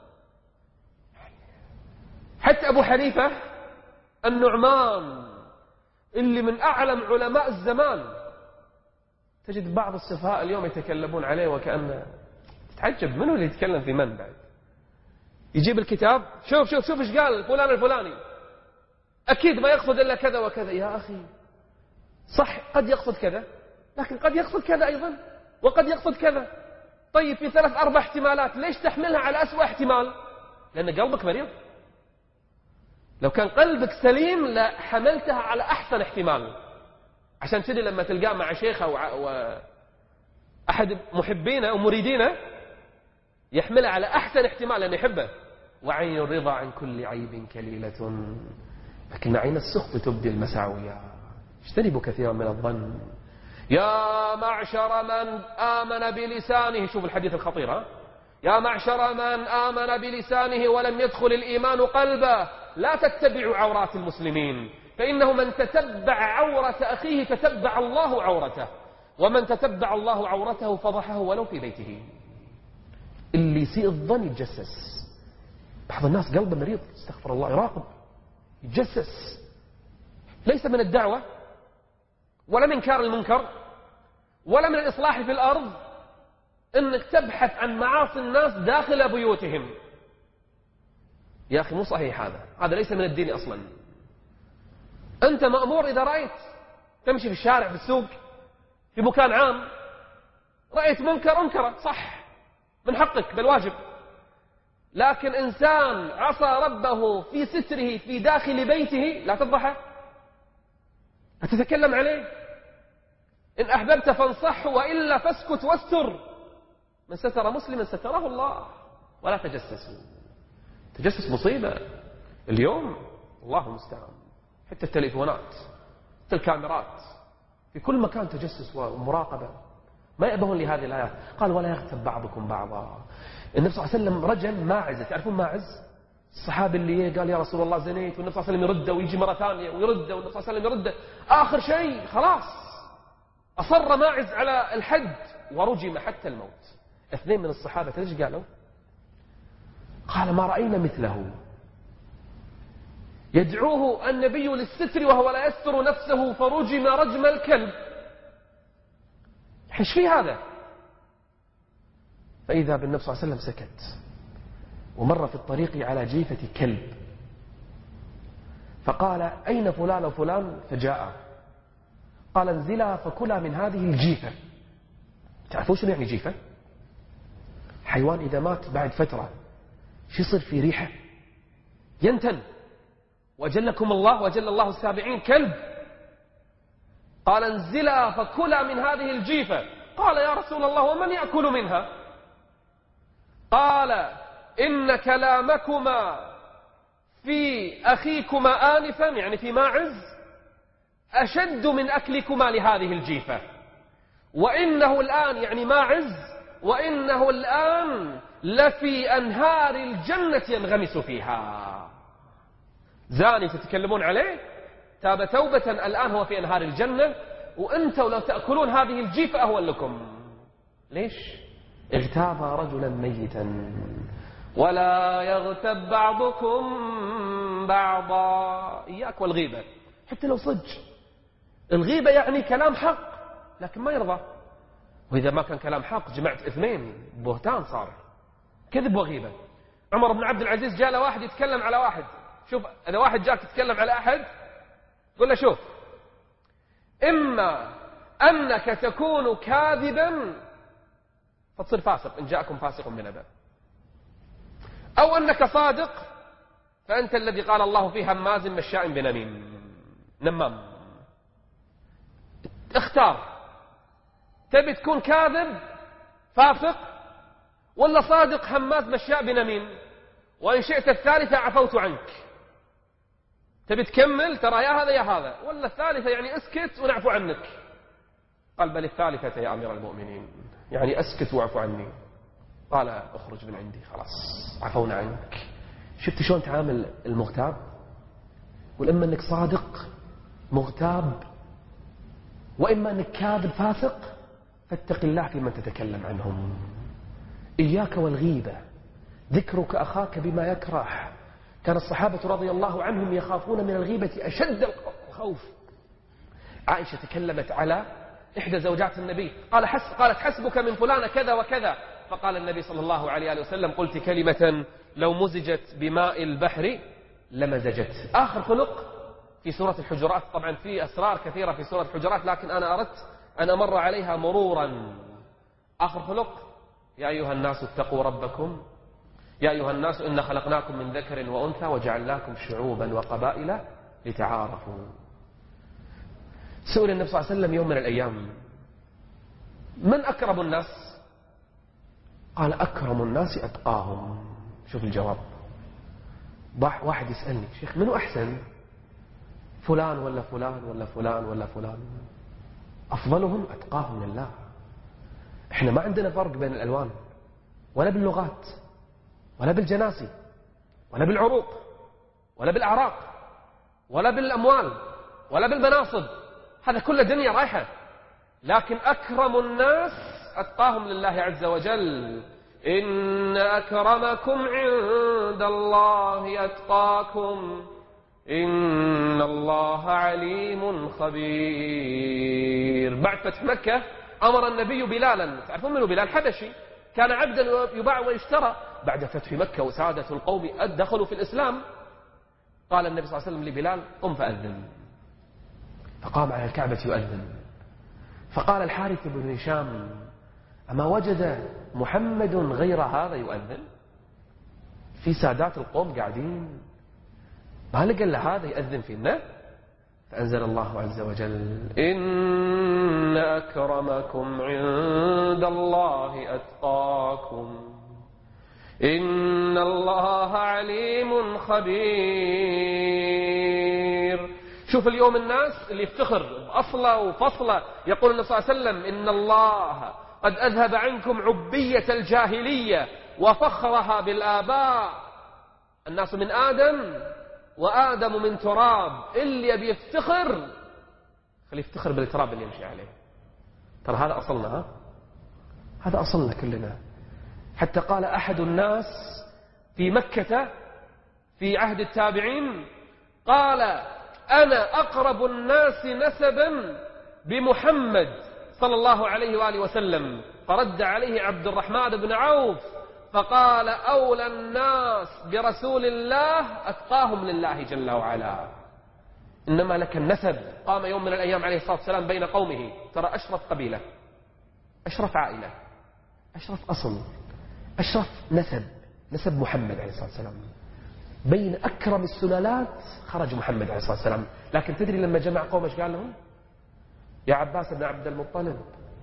حتى أبو حنيفة النعمان اللي من أعلم علماء الزمان، تجد بعض السفهاء اليوم يتكلمون عليه وكأنه تتعجب منه اللي يتكلم في من بعد. يجيب الكتاب، شوف ايش قال فلان الفلاني، أكيد ما يقصد إلا كذا وكذا. يا أخي صح قد يقصد كذا، لكن قد يقصد كذا أيضا، وقد يقصد كذا. طيب في 3-4 احتمالات، ليش تحملها على أسوأ احتمال؟ لأن قلبك مريض. لو كان قلبك سليم لحملتها على أحسن احتمال. عشان كذا لما تلقاه مع شيخ أو أحد محبينه أو مريدينه يحملها على أحسن احتمال لأنه يحبه. وعين الرضا عن كل عيب كليلة، لكن عين السخط تبدي المساوية. اجتنبوا كثيرا من الظن. يا معشر من آمن بلسانه، شوف الحديث الخطير، ها؟ يا معشر من آمن بلسانه ولم يدخل الإيمان قلبه لا تتبعوا عورات المسلمين، فإنه من تتبع عورة أخيه تتبع الله عورته، ومن تتبع الله عورته فضحه ولو في بيته. اللي يسيء الظن يتجسس. بعض الناس قلبه مريض، استغفر الله، يراقب يتجسس. ليس من الدعوة ولا من إنكار المنكر ولا من الإصلاح في الأرض إنك تبحث عن معاصي الناس داخل بيوتهم. يا أخي مو صحيح، هذا ليس من الدين أصلا. أنت مأمور إذا رأيت تمشي في الشارع، في السوق، في مكان عام، رأيت منكر انكره، صح، من حقك بل واجب. لكن إنسان عصى ربه في ستره في داخل بيته لا تفضحه، لا تتكلم عليه. إن أحببت فانصحه وإلا فاسكت واستر. من ستر مسلما ستره الله. ولا تجسسوا. تجسس مصيبة اليوم، الله المستعان. حتى التليفونات، حتى الكاميرات، في كل مكان تجسس ومراقبة. ما يأبهون لهذه الآيات. قال ولا يغتب بعضكم بعضا. النبي صلى الله عليه وسلم رجل ماعز، تعرفون ماعز؟ الصحابي اللي قال يا رسول الله زنيت، والنبي صلى الله عليه وسلم يرده ويجي مرة ثانية ويرده، والنبي صلى الله عليه وسلم يرده. آخر شيء خلاص أصر ماعز على الحد ورجم حتى الموت. 2 من الصحابة ليش قالوا؟ قال ما رأينا مثله. يدعوه النبي للستر وهو لا يستر نفسه فرجم رجم الكلب. ايش في هذا؟ فإذا بالنبي صلى الله عليه وسلم سكت، ومر في الطريق على جيفة كلب، فقال أين فلان وفلان؟ فجاء. قال انزلا فكلا من هذه الجيفة. تعرفون شنو يعني جيفة؟ حيوان إذا مات بعد فترة شو يصير في ريحة؟ ينتن. وأجلكم الله وأجل الله السابعين كلب. قال انزلا فكلا من هذه الجيفة. قال يا رسول الله ومن يأكل منها؟ قال إن كلامكما في أخيكما آنفا، يعني في ماعز، أشد من أكلكما لهذه الجيفة، وإنه الآن، يعني ماعز، وإنه الآن لفي أنهار الجنة ينغمس فيها. زاني تتكلمون عليه، تاب توبة الآن هو في أنهار الجنة، وأنتوا لو تأكلون هذه الجيفة أهون لكم. ليش؟ اغتاب رجلا ميتا. ولا يغتب بعضكم بعضا. إياك والغيبة، حتى لو صدق. الغيبة يعني كلام حق لكن ما يرضى، وإذا ما كان كلام حق جمعت 2 بهتان، صار كذب وغيبة. عمر بن عبد العزيز جاء له واحد يتكلم على واحد. شوف، إذا واحد جاك يتكلم على أحد قل له شوف، إما أنك تكون كاذبا فتصير فاسق إن جاءكم فاسق بنبأ، أو أنك صادق فأنت الذي قال الله فيه هماز مشاء بنميم، نمام. اختار، تبي تكون كاذب فاسق ولا صادق هماز مشاء بنميم؟ وإن شئت الثالثة عفوت عنك. تبي تكمل ترى يا هذا يا هذا، ولا الثالثة يعني اسكت ونعفو عنك؟ قال بل الثالثة يا أمير المؤمنين، يعني اسكت واعفو عني. قال اخرج من عندي، خلاص عفونا عنك. شفت شلون تعامل المغتاب؟ والإما أنك صادق مغتاب، وإما أنك كاذب فاسق، فاتق الله في من تتكلم عنهم. إياك والغيبة، ذكرك أخاك بما يكره. كان الصحابة رضي الله عنهم يخافون من الغيبة أشد الخوف. عائشة تكلمت على إحدى زوجات النبي، قالت حسبك من فلان كذا وكذا، فقال النبي صلى الله عليه وسلم قلت كلمة لو مزجت بماء البحر لمزجت. آخر خلق في سورة الحجرات. طبعا في أسرار كثيرة في سورة الحجرات، لكن أنا أردت أن أمر عليها مرورا. آخر خلق: يا أيها الناس اتقوا ربكم، يا أيها الناس إنا خلقناكم من ذكر وأنثى وجعلناكم شعوبا وقبائل لتعارفوا. سئل النبي صلى الله عليه وسلم يوم من الأيام: من أكرم الناس؟ قال: أكرم الناس أتقاهم. شوف الجواب. واحد يسألني: شيخ منو أحسن، فلان ولا فلان ولا فلان ولا فلان؟ أفضلهم أتقاهم لله. إحنا ما عندنا فرق بين الألوان، ولا باللغات، ولا بالجناسي، ولا بالعروق، ولا بالأعراق، ولا بالأموال، ولا بالمناصب. هذا كله دنيا رايحة. لكن أكرم الناس أتقاهم لله عز وجل. إن أكرمكم عند الله أتقاكم إن الله عليم خبير. بعد فتح مكة أمر النبي بلالا، تعرفون منه بلال؟ حبشي، كان عبدا يباع ويشترى. بعد فتح مكة وسادة القوم دخلوا في الإسلام، قال النبي صلى الله عليه وسلم لبلال: قم فأذن. فقام على الكعبة يؤذن. فقال الحارث بن هشام: أما وجد محمد غير هذا يؤذن؟ في سادات القوم قاعدين، ما لقى إلا هذا يؤذن فينا. فأنزل الله عز وجل: إن أكرمكم عند الله أتقاكم إن الله عليم خبير. شوف اليوم الناس اللي يفتخر بأصله وفصله. يقول النبي صلى الله عليه وسلم: إن الله قد أذهب عنكم عبية الجاهلية وفخرها بالآباء. الناس من آدم وآدم من تراب. اللي يبي يفتخر خليه يفتخر بالتراب اللي يمشي عليه. ترى هذا أصلنا، ها؟ هذا أصلنا كلنا. حتى قال أحد الناس في مكة في عهد التابعين، قال: أنا أقرب الناس نسبا بمحمد صلى الله عليه وآله وسلم. فرد عليه عبد الرحمن بن عوف فقال: أولى الناس برسول الله أتقاهم لله جل وعلا. إنما لك النسب. قام يوم من الأيام عليه الصلاة والسلام بين قومه، ترى أشرف قبيلة، أشرف عائلة، أشرف أصل، أشرف نسب محمد عليه الصلاة والسلام. بين أكرم السلالات خرج محمد عليه الصلاة والسلام. لكن تدري لما جمع قوم ايش قال لهم؟ يا عباس بن عبد المطلب،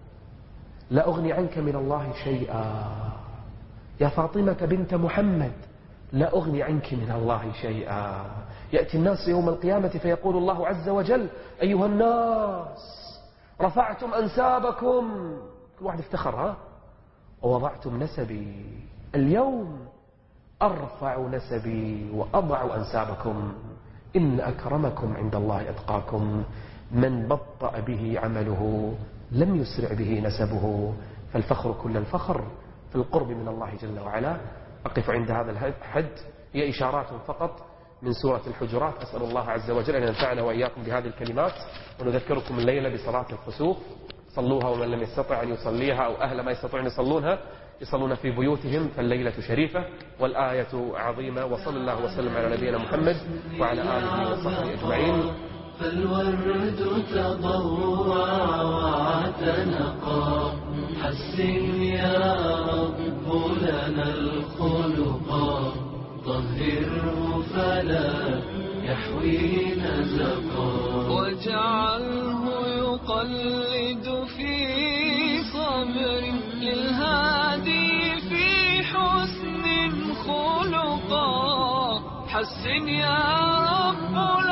لا أغني عنك من الله شيئا. يا فاطمة بنت محمد، لا أغني عنك من الله شيئا. يأتي الناس يوم القيامة فيقول الله عز وجل: أيها الناس رفعتم أنسابكم. كل واحد افتخر، ها؟ ووضعتم نسبي. اليوم أرفع نسبي وأضع أنسابكم. إن أكرمكم عند الله أتقاكم. من بطأ به عمله لم يسرع به نسبه. فالفخر كل الفخر في القرب من الله جل وعلا. أقف عند هذا الحد. هي إشارات فقط من سورة الحجرات. أسأل الله عز وجل أن ينفعنا وإياكم بهذه الكلمات. ونذكركم الليلة بصلاة الخسوف، صلوها ومن لم يستطع أن يصليها أو أهل ما يستطيعون يصلونها يصلون في بيوتهم، فالليلة شريفة والآية عظيمة. وصلى الله وسلم على نبينا محمد وعلى آله وصحبه أجمعين. فالورد تضوع واعتنقا، حسن يا رب لنا الخلقا، طهره فلا يحوي نزقا، واجعله يقلد في صبر للهادي في حسن خلقا، حسن يا رب